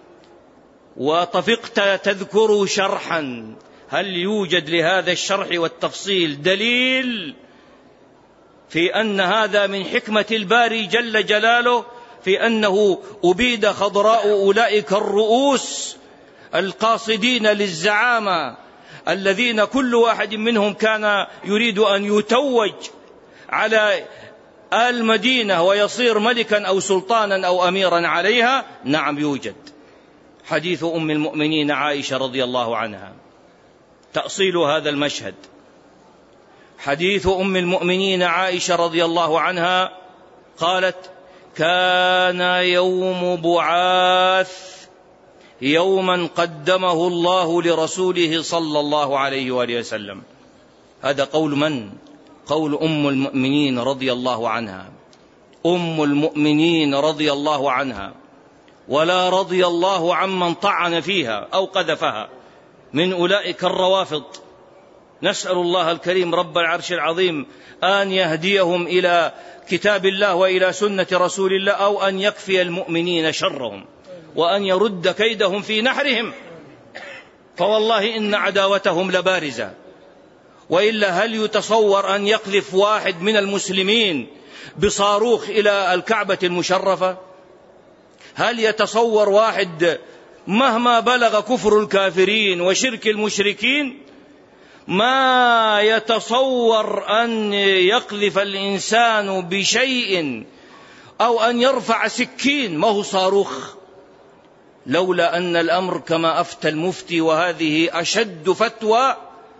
وطفقت تذكر شرحا. هل يوجد لهذا الشرح والتفصيل دليل في أن هذا من حكمة الباري جل جلاله في أنه أبيد خضراء أولئك الرؤوس القاصدين للزعامة الذين كل واحد منهم كان يريد أن يتوج على المدينة ويصير ملكا أو سلطانا أو أميرا عليها؟ نعم يوجد. حديث أم المؤمنين عائشة رضي الله عنها تأصيل هذا المشهد. حديث أم المؤمنين عائشة رضي الله عنها قالت كان يوم بعاث يوما قدمه الله لرسوله صلى الله عليه وآله وسلم. هذا قول من؟ قول أم المؤمنين رضي الله عنها. أم المؤمنين رضي الله عنها، ولا رضي الله عمن طعن فيها أو قذفها من أولئك الروافض. نسأل الله الكريم رب العرش العظيم أن يهديهم إلى كتاب الله وإلى سنة رسول الله، أو أن يكفي المؤمنين شرهم وأن يرد كيدهم في نحرهم، فوالله إن عداوتهم لبارزة. وإلا هل يتصور أن يقذف واحد من المسلمين بصاروخ إلى الكعبة المشرفة؟ هل يتصور واحد مهما بلغ كفر الكافرين وشرك المشركين ما يتصور أن يقذف الإنسان بشيء أو أن يرفع سكين ما هو صاروخ؟ لولا أن الأمر كما أفتى المفتي، وهذه أشد فتوى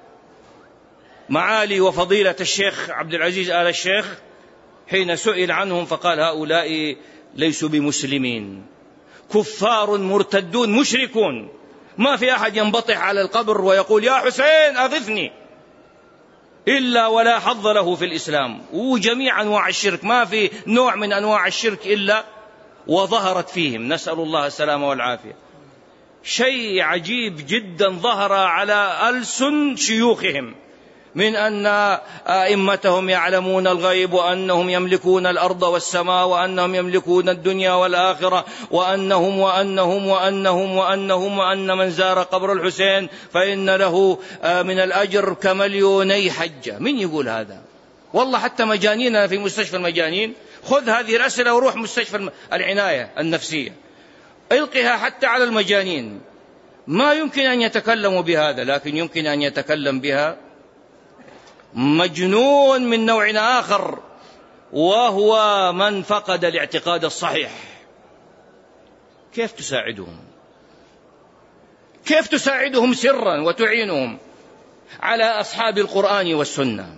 معالي وفضيلة الشيخ عبد العزيز آل الشيخ حين سئل عنهم فقال هؤلاء ليسوا بمسلمين، كفار مرتدون مشركون. ما في أحد ينبطح على القبر ويقول يا حسين أغثني إلا ولا حظ له في الإسلام. وجميع أنواع الشرك، ما في نوع من أنواع الشرك إلا وظهرت فيهم، نسأل الله السلامة والعافية. شيء عجيب جدا ظهر على ألسن شيوخهم من أن أئمتهم يعلمون الغيب، وأنهم يملكون الأرض والسماء، وأنهم يملكون الدنيا والآخرة، وأن من زار قبر الحسين فإن له من الأجر كمليوني حجة. من يقول هذا؟ والله حتى مجانيننا في مستشفى المجانين، خذ هذه الأسئلة وروح مستشفى العناية النفسية، القها حتى على المجانين. ما يمكن أن يتكلموا بهذا، لكن يمكن أن يتكلم بها مجنون من نوع آخر، وهو من فقد الاعتقاد الصحيح. كيف تساعدهم؟ كيف تساعدهم سرا وتعينهم على أصحاب القرآن والسنة؟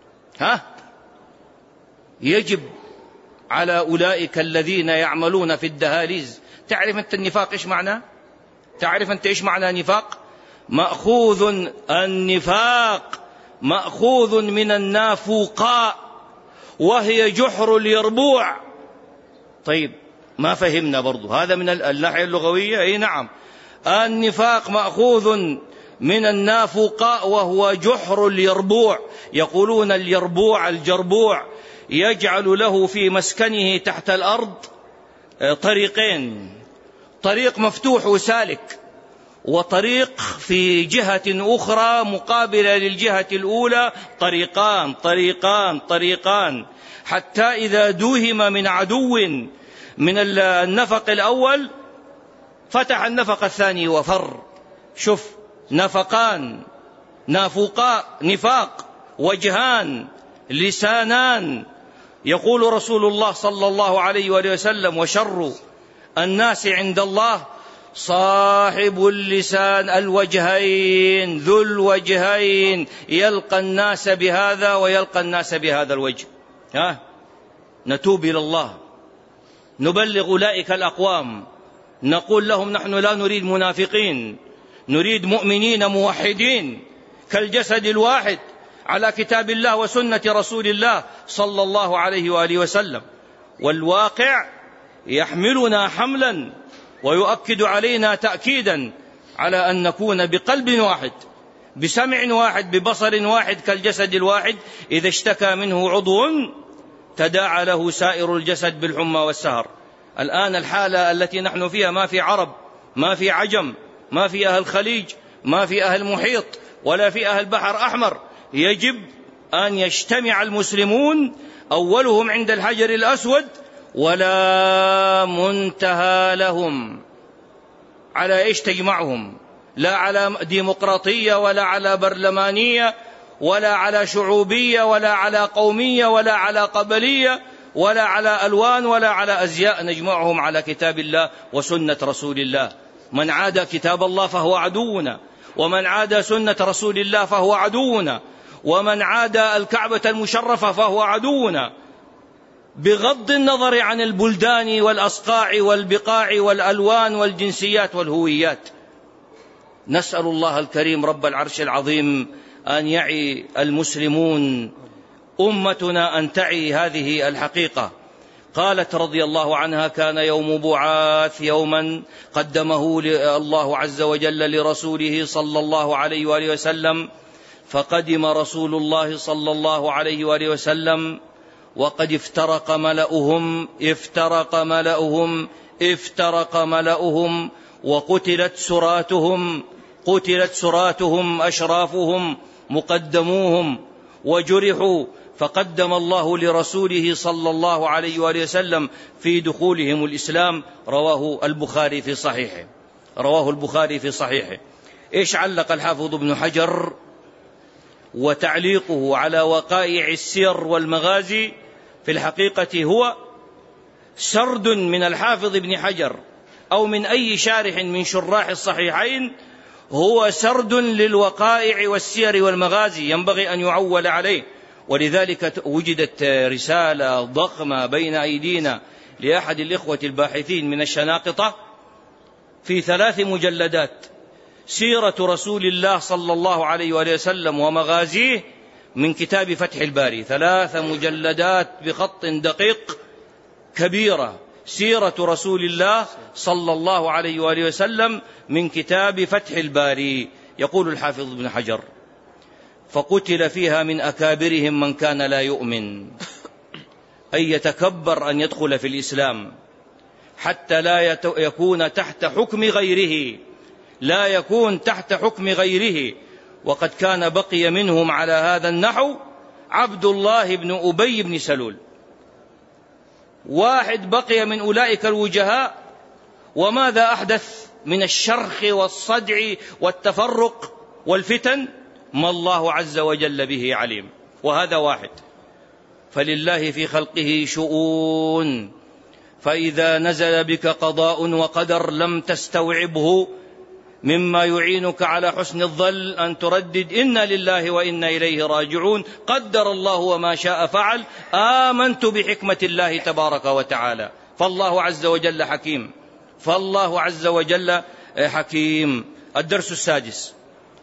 يجب على أولئك الذين يعملون في الدهاليز. تعرف أنت النفاق إيش معناه؟ تعرف أنت إيش معنى نفاق؟ النفاق مأخوذ من النافوقاء، وهي جحر اليربوع. طيب ما فهمنا برضو هذا من الناحية اللغوية؟ أي نعم. النفاق مأخوذ من النافقاء وهو جحر اليربوع. يقولون اليربوع الجربوع يجعل له في مسكنه تحت الأرض طريقين، طريق مفتوح وسالك، وطريق في جهة أخرى مقابلة للجهة الأولى، طريقان، حتى إذا دوهم من عدو من النفق الأول فتح النفق الثاني وفر. شوف، نفقان، نفاق، وجهان، لسانان. يقول رسول الله صلى الله عليه وآله وسلم: وشر الناس عند الله صاحب اللسان الوجهين، ذو الوجهين، يلقى الناس بهذا ويلقى الناس بهذا الوجه. نتوب إلى الله، نبلغ أولئك الأقوام، نقول لهم: نحن لا نريد منافقين، نريد مؤمنين موحدين كالجسد الواحد على كتاب الله وسنة رسول الله صلى الله عليه وآله وسلم. والواقع يحملنا حملا ويؤكد علينا تأكيدا على أن نكون بقلب واحد، بسمع واحد، ببصر واحد كالجسد الواحد. إذا اشتكى منه عضو تداعى له سائر الجسد بالحمى والسهر. الآن الحالة التي نحن فيها، ما في عرب، ما في عجم، ما في أهل الخليج، ما في أهل المحيط، ولا في أهل البحر الأحمر. يجب أن يجتمع المسلمون، أولهم عند الحجر الأسود، ولا منتهى لهم. على إيش تجمعهم؟ لا على ديمقراطية، ولا على برلمانية، ولا على شعوبية، ولا على قومية، ولا على قبلية، ولا على ألوان، ولا على أزياء. نجمعهم على كتاب الله وسنة رسول الله. من عاد كتاب الله فهو عدونا، ومن عاد سنة رسول الله فهو عدونا، ومن عاد الكعبة المشرفة فهو عدونا، بغض النظر عن البلدان والأصقاع والبقاع والألوان والجنسيات والهويات. نسأل الله الكريم رب العرش العظيم أن يعي المسلمون، أمتنا أن تعي هذه الحقيقة. قالت رضي الله عنها: كان يوم بعاث يوما قدمه الله عز وجل لرسوله صلى الله عليه وآله وسلم، فقدم رسول الله صلى الله عليه وآله وسلم وقد افترق ملأهم وقتلت سراتهم أشرافهم مقدموهم وجرحوا، فقدم الله لرسوله صلى الله عليه وآله وسلم في دخولهم الإسلام. رواه البخاري في صحيحه. إيش علق الحافظ ابن حجر؟ وتعليقه على وقائع السير والمغازي في الحقيقة هو سرد من الحافظ ابن حجر أو من أي شارح من شراح الصحيحين، هو سرد للوقائع والسير والمغازي، ينبغي أن يعول عليه. ولذلك وجدت رسالة ضخمة بين أيدينا لأحد الإخوة الباحثين من الشناقطة في 3 مجلدات، سيرة رسول الله صلى الله عليه وآله وسلم ومغازيه، من كتاب فتح الباري. 3 مجلدات بخط دقيق كبيرة، سيرة رسول الله صلى الله عليه وآله وسلم من كتاب فتح الباري. يقول الحافظ ابن حجر: فقتل فيها من أكابرهم من كان لا يؤمن، أي يتكبر أن يدخل في الإسلام حتى لا يكون تحت حكم غيره، وقد كان بقي منهم على هذا النحو عبد الله بن أبي بن سلول، واحد بقي من أولئك الوجهاء. وماذا أحدث من الشرخ والصدع والتفرق والفتن؟ ما الله عز وجل به عليم. وهذا واحد. فلله في خلقه شؤون، فإذا نزل بك قضاء وقدر لم تستوعبه، مما يعينك على حسن الظل أن تردد: إنا لله وإنا إليه راجعون، قدر الله وما شاء فعل، آمنت بحكمة الله تبارك وتعالى. فالله عز وجل حكيم. الدرس السادس.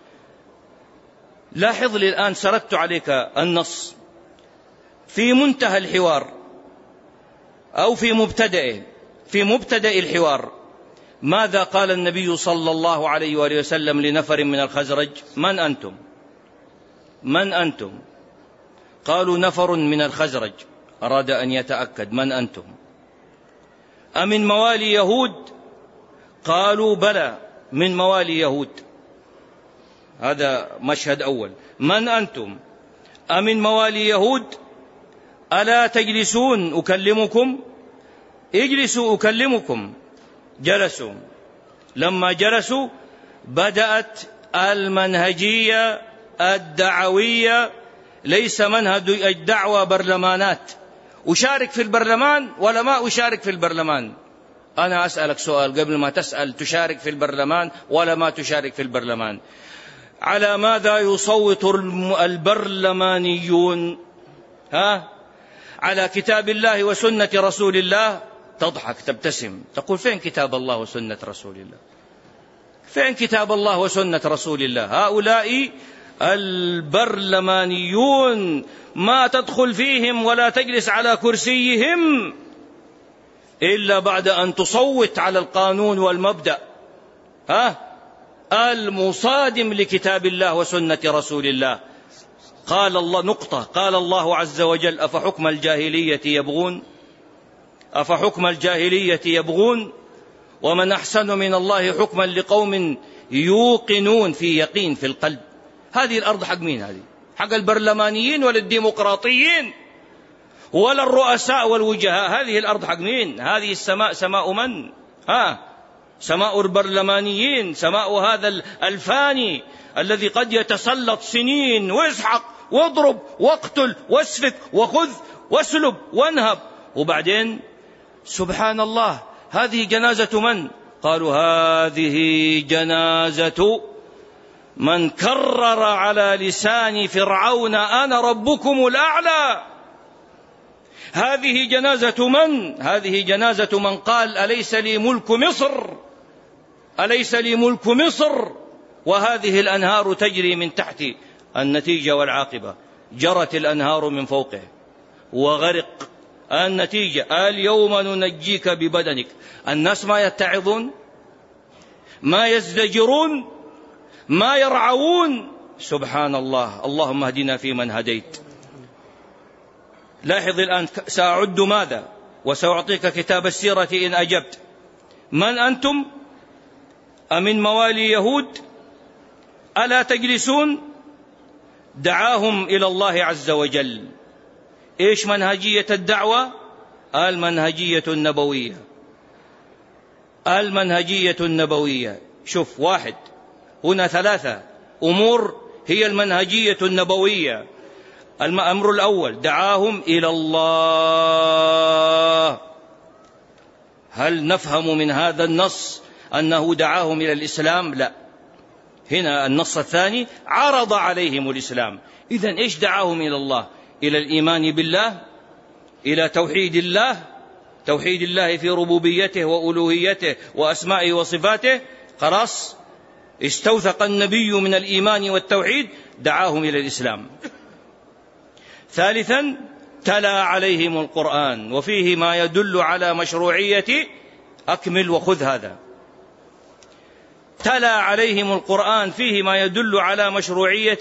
لاحظ لي الآن، سردت عليك النص في منتهى الحوار أو في مبتدأ الحوار. ماذا قال النبي صلى الله عليه وآله وسلم لنفر من الخزرج؟ من أنتم؟ من أنتم؟ قالوا نفر من الخزرج. أراد أن يتأكد من أنتم؟ أمن موالي يهود؟ قالوا بلى من موالي يهود. هذا مشهد أول. من أنتم؟ أمن موالي يهود؟ ألا تجلسون أكلمكم؟ اجلسوا أكلمكم. جلسوا. لما جلسوا بدأت المنهجية الدعوية. ليس منهج الدعوة برلمانات، أشارك في البرلمان ولا ما أشارك في البرلمان. أنا أسألك سؤال قبل ما تسأل، تشارك في البرلمان ولا ما تشارك في البرلمان؟ على ماذا يصوت البرلمانيون؟ على كتاب الله وسنة رسول الله؟ تضحك تبتسم تقول فين كتاب الله وسنة رسول الله؟ فين كتاب الله وسنة رسول الله؟ هؤلاء البرلمانيون ما تدخل فيهم ولا تجلس على كرسيهم إلا بعد أن تصوت على القانون والمبدأ المصادم لكتاب الله وسنة رسول الله. قال الله نقطة، قال الله عز وجل: أفحكم الجاهلية يبغون؟ أفحكم الجاهلية يبغون ومن أحسن من الله حكما لقوم يوقنون، في يقين في القلب. هذه الأرض حق مين؟ هذه حق البرلمانيين ولا الديمقراطيين ولا الرؤساء والوجهاء؟ هذه الأرض حق مين؟ هذه السماء سماء من؟ سماء البرلمانيين، سماء هذا الفاني الذي قد يتسلط سنين ويسحق واضرب واقتل واسفك وخذ واسلب وانهب، وبعدين سبحان الله هذه جنازة من؟ قالوا هذه جنازة من كرر على لسان فرعون أنا ربكم الأعلى. هذه جنازة من؟ هذه جنازة من قال أليس لي ملك مصر؟ أليس لي ملك مصر وهذه الأنهار تجري من تحتي. النتيجة والعاقبة جرت الأنهار من فوقه وغرق. النتيجة اليوم ننجيك ببدنك. الناس ما يتعظون، ما يزدجرون، ما يرعون. سبحان الله. اللهم اهدنا فيمن هديت. لاحظ الآن سأعد ماذا وسأعطيك كتاب السيرة إن أجبت. من أنتم؟ أمن موالي يهود؟ ألا تجلسون؟ دعاهم إلى الله عز وجل. إيش منهجية الدعوة؟ المنهجية النبوية. المنهجية النبوية. شوف، واحد، هنا ثلاثة أمور هي المنهجية النبوية. الأمر الأول دعاهم إلى الله. هل نفهم من هذا النص أنه دعاهم إلى الإسلام؟ لا. هنا النص الثاني عرض عليهم الإسلام. إذن إيش دعاهم إلى الله؟ إلى الإيمان بالله، إلى توحيد الله، توحيد الله في ربوبيته وألوهيته وأسمائه وصفاته. خلاص استوثق النبي من الإيمان والتوحيد، دعاهم إلى الإسلام. ثالثا تلا عليهم القرآن وفيه ما يدل على مشروعية أكمل وخذ هذا. تلا عليهم القرآن فيه ما يدل على مشروعية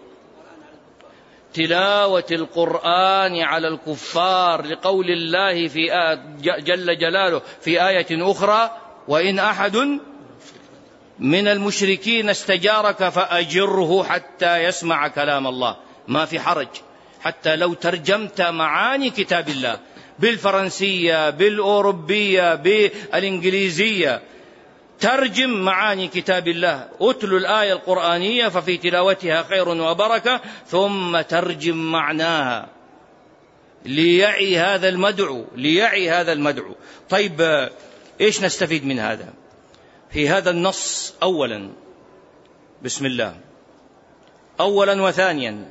تلاوة القرآن على الكفار، لقول الله في جل جلاله في آية أخرى: وإن أحد من المشركين استجارك فأجره حتى يسمع كلام الله. ما في حرج، حتى لو ترجمت معاني كتاب الله بالفرنسية بالأوروبية بالإنجليزية، ترجم معاني كتاب الله، أتل الآية القرآنية ففي تلاوتها خير وبركة، ثم ترجم معناها ليعي هذا المدعو، ليعي هذا المدعو. طيب إيش نستفيد من هذا في هذا النص؟ أولا بسم الله، أولا وثانيا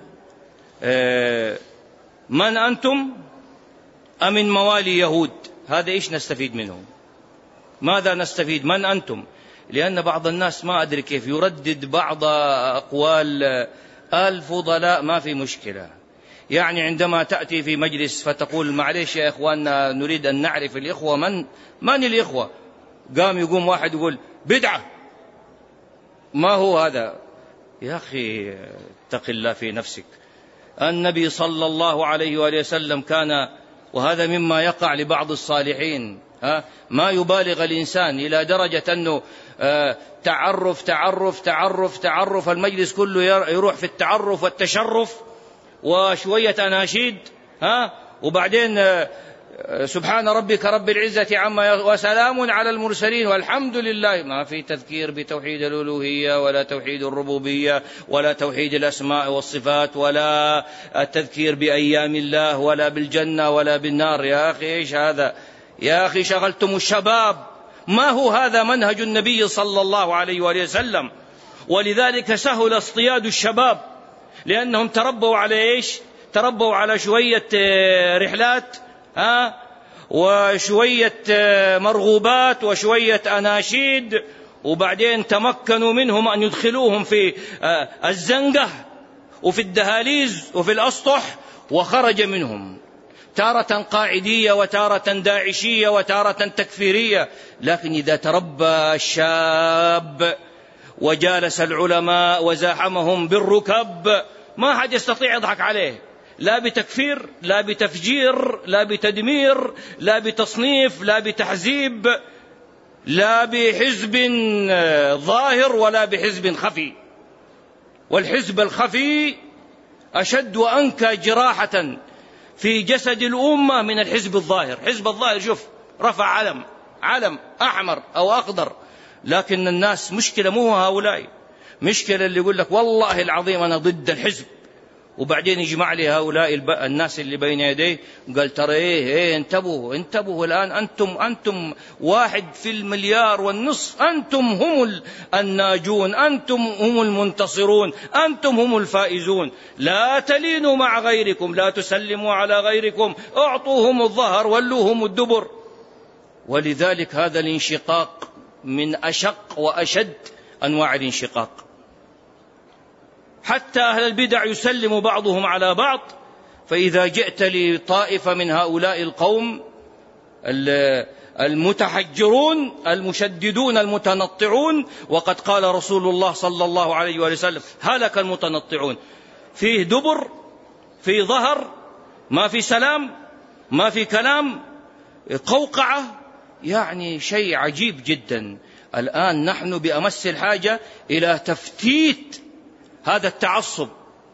من أنتم؟ أمن موالي يهود. هذا إيش نستفيد منه؟ ماذا نستفيد؟ من أنتم؟ لأن بعض الناس ما أدري كيف يردد بعض أقوال الفضلاء. ما في مشكلة، يعني عندما تأتي في مجلس فتقول معليش يا إخواننا نريد أن نعرف الإخوة من الإخوة، يقوم واحد يقول بدعة. ما هو هذا يا أخي؟ اتق الله في نفسك. النبي صلى الله عليه وآله وسلم كان، وهذا مما يقع لبعض الصالحين، ما يبالغ الإنسان إلى درجة أنه تعرف تعرف تعرف تعرف، المجلس كله يروح في التعرف والتشرف وشوية أناشيد، وبعدين سبحان ربك رب العزة عما وسلام على المرسلين والحمد لله. ما في تذكير بتوحيد الألوهية ولا توحيد الربوبية ولا توحيد الأسماء والصفات ولا التذكير بأيام الله ولا بالجنة ولا بالنار. يا أخي إيش هذا؟ يا أخي شغلتم الشباب. ما هو هذا منهج النبي صلى الله عليه وآله وسلم. ولذلك سهل اصطياد الشباب، لأنهم تربوا على إيش؟ تربوا على شوية رحلات وشوية مرغوبات وشوية أناشيد، وبعدين تمكنوا منهم أن يدخلوهم في الزنقة وفي الدهاليز وفي الأسطح، وخرج منهم تارة قاعدية وتارة داعشية وتارة تكفيرية. لكن إذا تربى الشاب وجالس العلماء وزاحمهم بالركب، ما حد يستطيع يضحك عليه، لا بتكفير لا بتفجير لا بتدمير لا بتصنيف لا بتحزيب لا بحزب ظاهر ولا بحزب خفي. والحزب الخفي أشد وأنكى جراحة في جسد الأمة من الحزب الظاهر. حزب الظاهر شوف رفع علم أحمر أو أخضر، لكن الناس مشكلة مو هؤلاء، مشكلة اللي يقول لك والله العظيم أنا ضد الحزب، وبعدين يجمع لي هؤلاء الناس اللي بين يديه قال ترى ايه انتبهوا الآن، أنتم 1 في المليار والنصف، أنتم هم الناجون، أنتم هم المنتصرون، أنتم هم الفائزون. لا تلينوا مع غيركم، لا تسلموا على غيركم، اعطوهم الظهر ولوهم الدبر. ولذلك هذا الانشقاق من أشق وأشد أنواع الانشقاق. حتى أهل البدع يسلم بعضهم على بعض. فإذا جئت لطائفة من هؤلاء القوم المتحجرون المشددون المتنطعون، وقد قال رسول الله صلى الله عليه وسلم هلك المتنطعون، فيه دبر فيه ظهر، ما في سلام ما في كلام، قوقعة، يعني شيء عجيب جدا. الآن نحن بأمس الحاجة إلى تفتيت هذا التعصب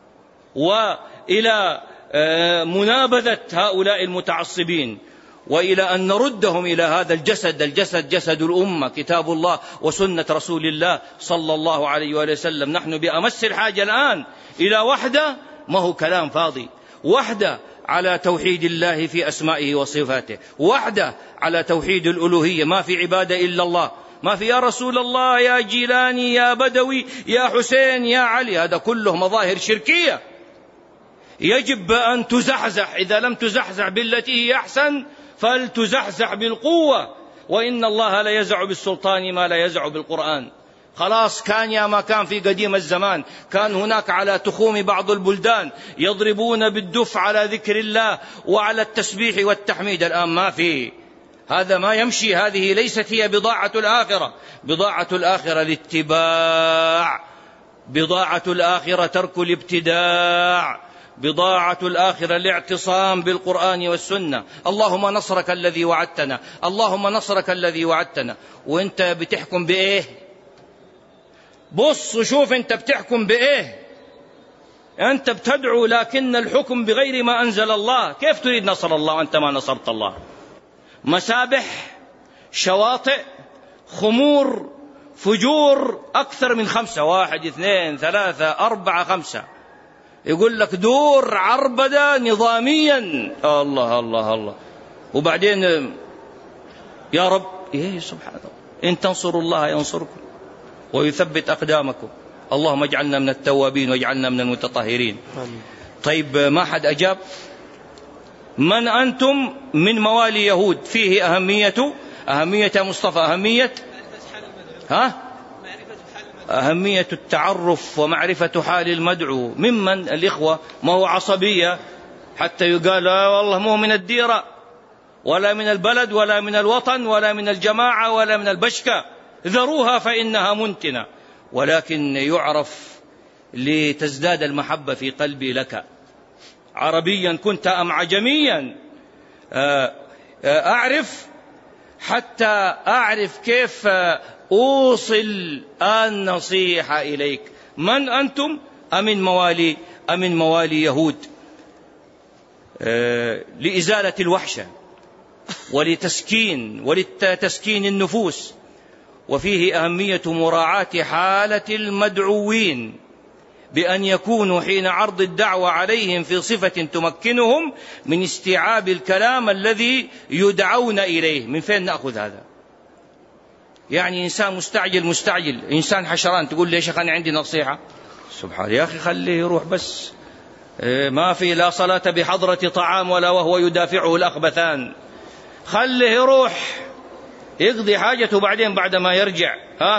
وإلى منابذة هؤلاء المتعصبين، وإلى أن نردهم إلى هذا الجسد جسد الأمة، كتاب الله وسنة رسول الله صلى الله عليه وآله وسلم. نحن بأمس الحاجة الآن إلى وحدة، ما هو كلام فاضي، وحدة على توحيد الله في أسمائه وصفاته، وحدة على توحيد الألوهية، ما في عبادة إلا الله، ما في يا رسول الله يا جيلاني يا بدوي يا حسين يا علي، هذا كله مظاهر شركية يجب أن تزحزح. إذا لم تزحزح بالتي هي أحسن فلتزحزح بالقوة، وإن الله لا يزع بالسلطان ما لا يزع بالقرآن. خلاص كان يا ما كان في قديم الزمان، كان هناك على تخوم بعض البلدان يضربون بالدف على ذكر الله وعلى التسبيح والتحميد، الآن ما في، هذا ما يمشي. هذه ليست هي بضاعة الآخرة. بضاعة الآخرة الاتباع، بضاعة الآخرة ترك الابتداع، بضاعة الآخرة الاعتصام بالقرآن والسنة. اللهم نصرك الذي وعدتنا، اللهم نصرك الذي وعدتنا. وانت بتحكم بإيه؟ بص وشوف انت بتحكم بإيه. انت بتدعو لكن الحكم بغير ما أنزل الله. كيف تريد نصر الله وانت ما نصرت الله؟ مسابح، شواطئ، خمور، فجور، أكثر من 5، 1 2 3 4 5. يقول لك دور عربدة نظاميا. الله الله الله. وبعدين يا رب سبحان الله، إن تنصروا الله ينصركم ويثبت أقدامكم. اللهم اجعلنا من التوابين واجعلنا من المتطهرين. طيب ما حد أجاب. من أنتم؟ من موالي يهود. فيه أهمية مصطفى، أهمية التعرف ومعرفة حال المدعو. ممن الإخوة؟ ما هو عصبية حتى يقال والله مو من الديرة، ولا من البلد ولا من الوطن ولا من الجماعة ولا من البشكة، ذروها فإنها منتنة، ولكن يعرف لتزداد المحبة في قلبي لك، عربيا كنت أم عجميا، أعرف حتى أعرف كيف أوصل النصيحة إليك. من أنتم؟ أمن موالي يهود، لإزالة الوحشة ولتسكين النفوس، وفيه أهمية مراعاة حالة المدعوين بأن يكونوا حين عرض الدعوة عليهم في صفة تمكنهم من استيعاب الكلام الذي يدعون إليه. من فين نأخذ هذا؟ يعني إنسان مستعجل، إنسان حشران، تقول لي يا شيخ أنا عندي نصيحة، سبحان يا أخي خليه يروح بس، ما في لا صلاة بحضرة طعام ولا وهو يدافعه الأخبثان، خليه يروح يقضي حاجته بعدين بعد ما يرجع.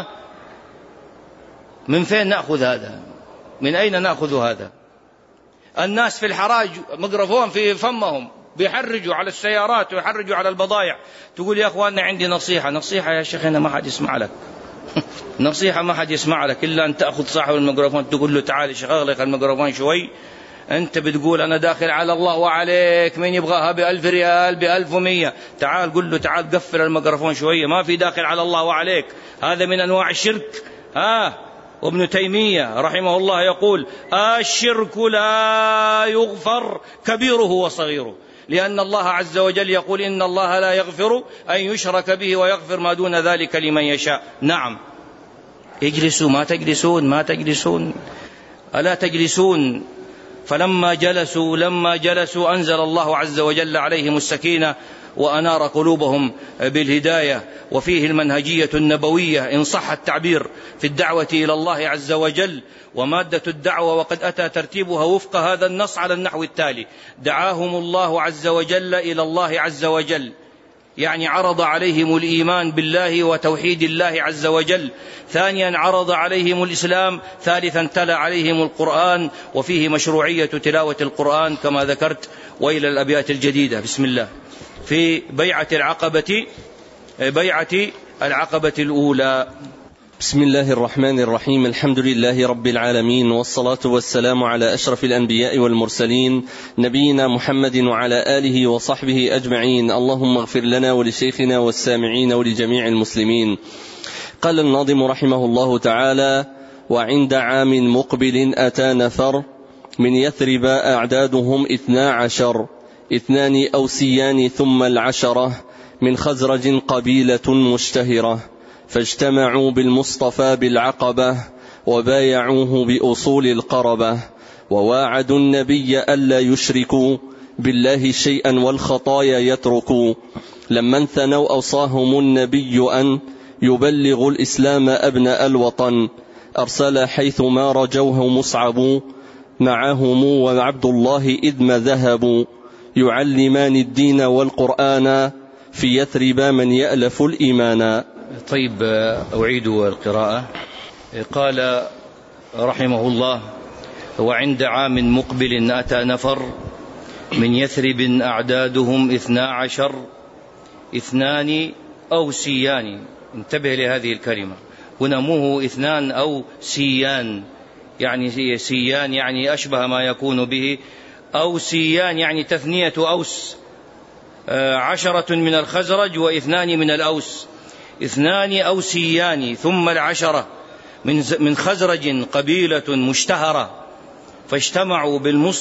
من فين نأخذ هذا؟ من أين نأخذ هذا؟ الناس في الحراج ميكروفون في فمهم، بيحرجوا على السيارات ويحرجوا على البضائع، تقول يا أخواننا عندي نصيحة يا شيخنا ما حد يسمع لك نصيحة ما حد يسمع لك إلا أن تأخذ صاحب الميكروفون تقول له تعال شغل الميكروفون شوي، أنت بتقول أنا داخل على الله وعليك، من يبغاها ب1000 ريال ب1100، تعال قل له تعال قفل الميكروفون شوية، ما في داخل على الله وعليك، هذا من أنواع الشرك. وابن تيمية رحمه الله يقول الشرك لا يغفر كبيره وصغيره، لأن الله عز وجل يقول إن الله لا يغفر أن يشرك به ويغفر ما دون ذلك لمن يشاء. نعم، اجلسوا، ما تجلسون ألا تجلسون؟ فلما جلسوا أنزل الله عز وجل عليهم السكينة وأنار قلوبهم بالهداية، وفيه المنهجية النبوية إن صح التعبير في الدعوة إلى الله عز وجل ومادة الدعوة، وقد أتى ترتيبها وفق هذا النص على النحو التالي: دعاهم الله عز وجل إلى الله عز وجل، يعني عرض عليهم الإيمان بالله وتوحيد الله عز وجل، ثانيا عرض عليهم الإسلام، ثالثا تلا عليهم القرآن، وفيه مشروعية تلاوة القرآن كما ذكرت. وإلى الأبيات الجديدة. بسم الله. في بيعة العقبة الأولى. بسم الله الرحمن الرحيم. الحمد لله رب العالمين، والصلاة والسلام على أشرف الأنبياء والمرسلين، نبينا محمد وعلى آله وصحبه أجمعين. اللهم اغفر لنا ولشيخنا والسامعين ولجميع المسلمين. قال الناظم رحمه الله تعالى: وعند عام مقبل أتى نفر من يثرب أعدادهم 12، 2 أوسيان ثم 10، من خزرج قبيلة مشتهرة، فاجتمعوا بالمصطفى بالعقبة، وبايعوه بأصول القربة، وواعدوا النبي ألا يشركوا بالله شيئا والخطايا يتركوا. لما انثنوا أوصاهم النبي أن يبلغوا الإسلام أبناء الوطن، أرسل حيث ما رجوه مصعب معهم وعبد الله إذ ما ذهبوا، يعلمان الدين والقرآن في يثرب من يألف الإيمان. طيب، أعيد القراءة. قال رحمه الله: وعند عام مقبل أتى نفر من يثرب أعدادهم 12، 2 أوسيان. انتبه لهذه الكلمة، هنا مو 2 أو سيان، يعني سيان يعني أشبه ما يكون به، أو سيان يعني تثنية أوس، 10 من الخزرج و2 من الأوس، 2 أوسيان ثم 10 من خزرج قبيلة مشتهرة، فاجتمعوا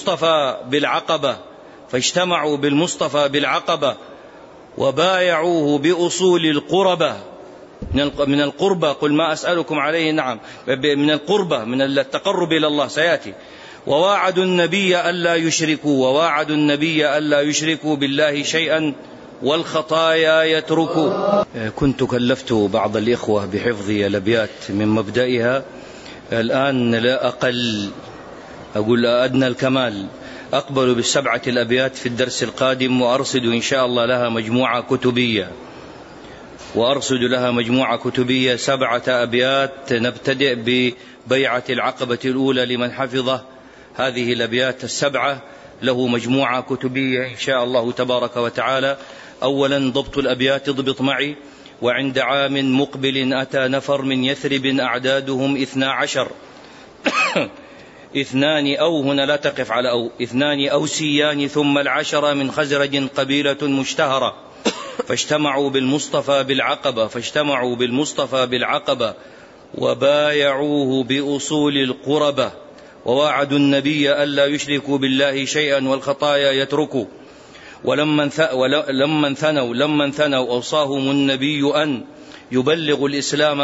بالمصطفى بالعقبة وبايعوه بأصول القربة، من القربة، قل ما أسألكم عليه، نعم، من القربة، من التقرب إلى الله سيأتي. وواعدوا النبي ألا يشركوا بالله شيئا والخطايا يتركوا. كنت كلفت بعض الإخوة بحفظ الأبيات من مبدئها، الآن لا أقل، أقول أدنى الكمال، أقبل ب7 الأبيات في الدرس القادم، وأرصد إن شاء الله لها مجموعة كتبية 7 أبيات. نبتدئ ببيعة العقبة الأولى لمن حفظه هذه الأبيات 7، له مجموعة كتبية إن شاء الله تبارك وتعالى. أولا ضبط الأبيات ضبط معي. وعند عام مقبل أتى نفر من يثرب أعدادهم 12 اثنان أو هنا لا تقف على أو، اثنان أوسيان ثم العشرة من خزرج قبيلة مشتهرة فاجتمعوا بالمصطفى بالعقبة وبايعوه بأصول القربة وواعدوا النبي ألا يشركوا بالله شيئا والخطايا يتركوا. ولما انثنوا أوصاهم النبي أن يبلغ الإسلام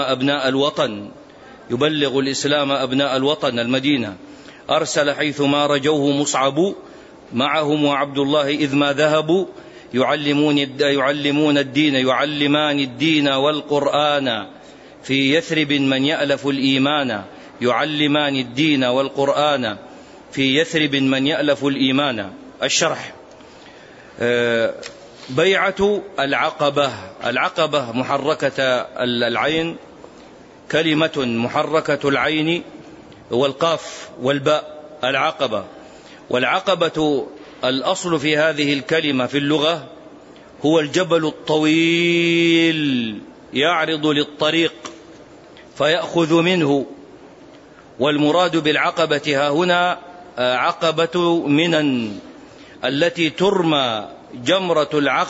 أبناء الوطن المدينة. أرسل حيثما رجوه مصعب معهم وعبد الله إذ ما ذهبوا يعلمان الدين والقرآن في يثرب من يألف الإيمان. يعلمان الدين والقرآن في يثرب من يألف الإيمان. الشرح: بيعة العقبة محركة العين، كلمة محركة العين والقاف والباء، العقبة. والعقبة الأصل في هذه الكلمة في اللغة هو الجبل الطويل يعرض للطريق فيأخذ منه. والمراد بالعقبة ها هنا عقبة منن التي ترمى جمرة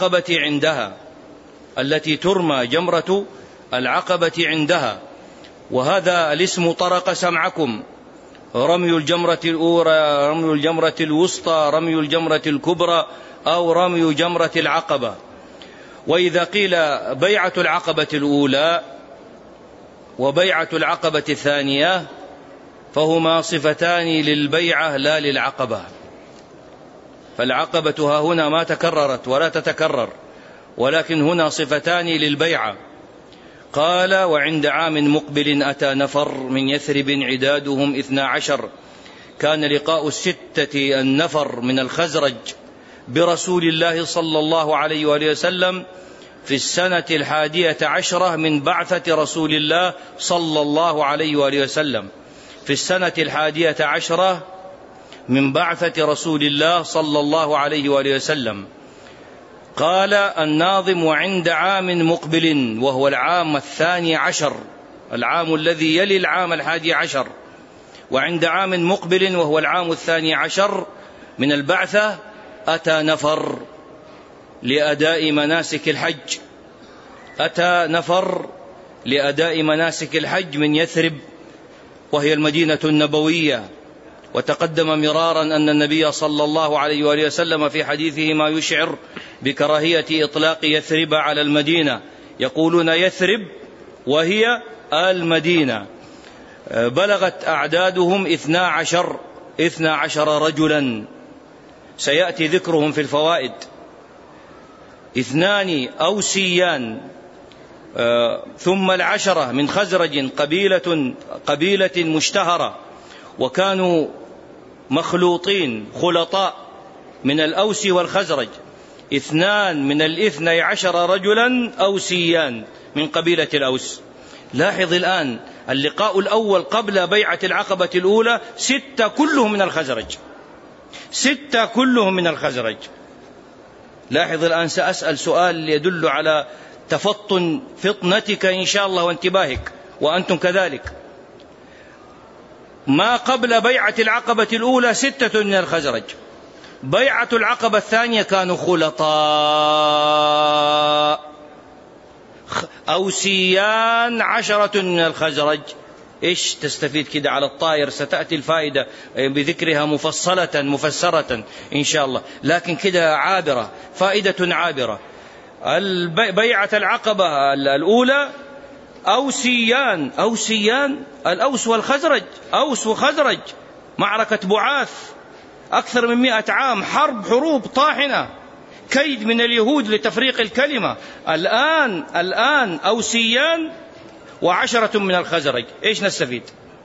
العقبة عندها. وهذا الاسم طرق سمعكم: رمي الجمرة الأولى، رمي الجمرة الوسطى، رمي الجمرة الكبرى، أو رمي جمرة العقبة. وإذا قيل بيعة العقبة الأولى وبيعة العقبة الثانية فهما صفتان للبيعة لا للعقبة. فالعقبة ها هنا ما تكررت ولا تتكرر، ولكن هنا صفتان للبيعة. قال: وعند عام مقبل أتى نفر من يثرب عدادهم 12. كان لقاء 6 النفر من الخزرج برسول الله صلى الله عليه وآله وسلم في السنة 11 من بعثة رسول الله صلى الله عليه وآله وسلم. في السنة 11 من بعثة رسول الله صلى الله عليه وآله وسلم. قال الناظم: وعند عام مقبل، وهو العام 12، العام الذي يلي العام 11. وعند عام مقبل وهو العام 12 من البعثة أتى نفر لأداء مناسك الحج من يثرب وهي المدينة النبوية. وتقدم مرارا أن النبي صلى الله عليه وآله وسلم في حديثه ما يشعر بكراهية إطلاق يثرب على المدينة، يقولون يثرب وهي المدينة. بلغت أعدادهم 12 رجلا، سيأتي ذكرهم في الفوائد. 2 أوسيان ثم 10 من خزرج قبيلة مشتهرة، وكانوا مخلوطين خلطاء من الأوس والخزرج. 2 من 12 رجلا أوسيان من قبيلة الأوس. لاحظ الآن اللقاء الأول قبل بيعة العقبة الأولى 6 كلهم من الخزرج. لاحظ الآن سأسأل سؤال يدل على تفطن فطنتك إن شاء الله وانتباهك، وأنتم كذلك. ما قبل بيعة العقبة الأولى 6 من الخزرج، بيعة العقبة الثانية كانوا خلطاء أوسيان 10 من الخزرج. إيش تستفيد كده على الطائر؟ ستأتي الفائدة بذكرها مفسرة إن شاء الله، لكن كده عابرة، فائدة عابرة. بيعة العقبة الأولى أوسيان الأوس والخزرج، أوس وخزرج، معركة بعاث أكثر من 100 عام، حروب طاحنة، كيد من اليهود لتفريق الكلمة. الآن أوسيان 10 من الخزرج. إيش نستفيد؟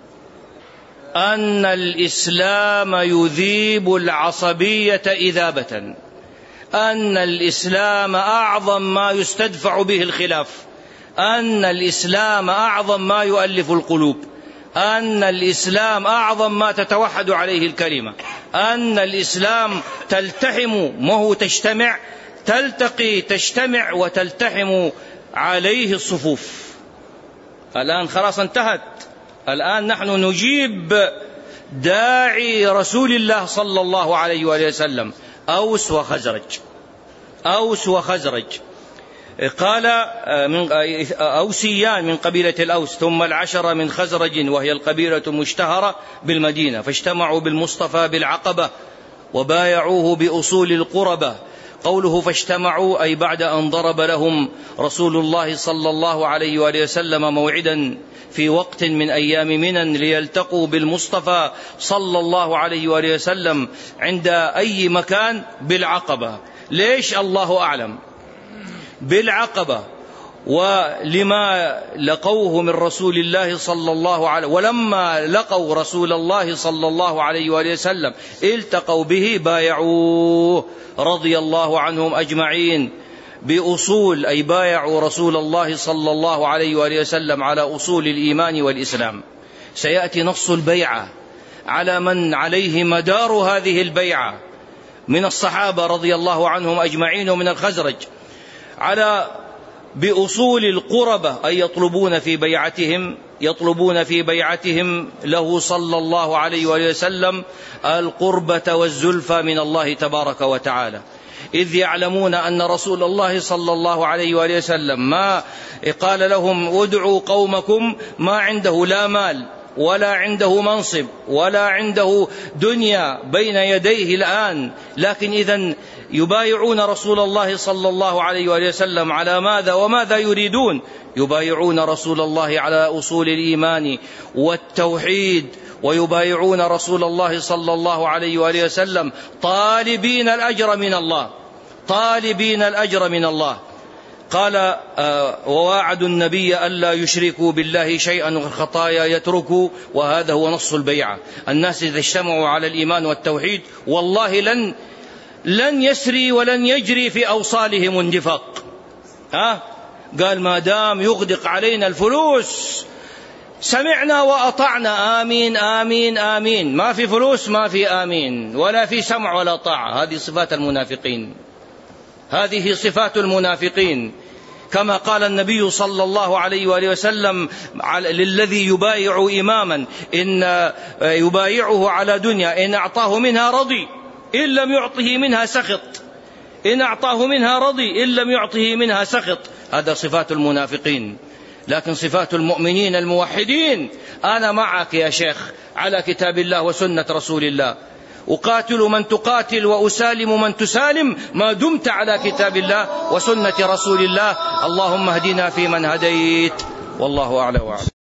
أن الإسلام يذيب العصبية إذابة، أن الإسلام أعظم ما يستدفع به الخلاف، أن الإسلام أعظم ما يؤلف القلوب، أن الإسلام أعظم ما تتوحد عليه الكلمة، أن الإسلام تلتحم وهو تجتمع، تلتقي تجتمع وتلتحم عليه الصفوف. الآن خلاص انتهت، الآن نحن نجيب داعي رسول الله صلى الله عليه وآله وسلم، أوس وخزرج. أوس وخزرج، قال أوسيان من قبيلة الأوس، ثم العشرة من خزرج وهي القبيلة المشتهرة بالمدينة، فاجتمعوا بالمصطفى بالعقبة وبايعوه بأصول القربة. قوله فاجتمعوا أي بعد أن ضرب لهم رسول الله صلى الله عليه وآله وسلم موعدا في وقت من أيام منى ليلتقوا بالمصطفى صلى الله عليه وآله وسلم عند أي مكان بالعقبة. ليش؟ الله أعلم. بالعقبة، ولما لقوه من رسول الله صلى الله عليه، ولما لقوا رسول الله صلى الله عليه وآله وسلم التقوا به بايعوه رضي الله عنهم أجمعين بأصول، أي بايعوا رسول الله صلى الله عليه وآله وسلم على أصول الإيمان والإسلام. سيأتي نص البيعة على من عليه مدار هذه البيعة من الصحابة رضي الله عنهم أجمعين ومن الخزرج، على بأصول القربة، أي يطلبون في بيعتهم له صلى الله عليه وآله وسلم القربة والزلفى من الله تبارك وتعالى، إذ يعلمون أن رسول الله صلى الله عليه وآله وسلم ما قال لهم ادعوا قومكم ما عنده لا مال ولا عنده منصب ولا عنده دنيا بين يديه الآن، لكن إذن يبايعون رسول الله صلى الله عليه وآله وسلم على ماذا وماذا يريدون؟ يبايعون رسول الله على أصول الإيمان والتوحيد، ويبايعون رسول الله صلى الله عليه وآله وسلم طالبين الأجر من الله. قال وواعدوا النبي ألا يشركوا بالله شيئا والخطايا يتركوا، وهذا هو نص البيعة. الناس إذا اجتمعوا على الإيمان والتوحيد والله لن يسري ولن يجري في أوصالهم اندفاق. قال ما دام يغدق علينا الفلوس سمعنا وأطعنا، آمين آمين آمين، ما في فلوس ما في آمين ولا في سمع ولا طاعة. هذه صفات المنافقين، كما قال النبي صلى الله عليه وآله وسلم للذي يبايع إماما إن يبايعه على دنيا إن أعطاه منها رضي إن لم يعطه منها سخط، إن أعطاه منها رضي إن لم يعطه منها سخط. هذا صفات المنافقين. لكن صفات المؤمنين الموحدين، أنا معك يا شيخ على كتاب الله وسنة رسول الله، أقاتل من تقاتل وأسالم من تسالم ما دمت على كتاب الله وسنة رسول الله. اللهم اهدنا فيمن هديت، والله أعلى وأعلم.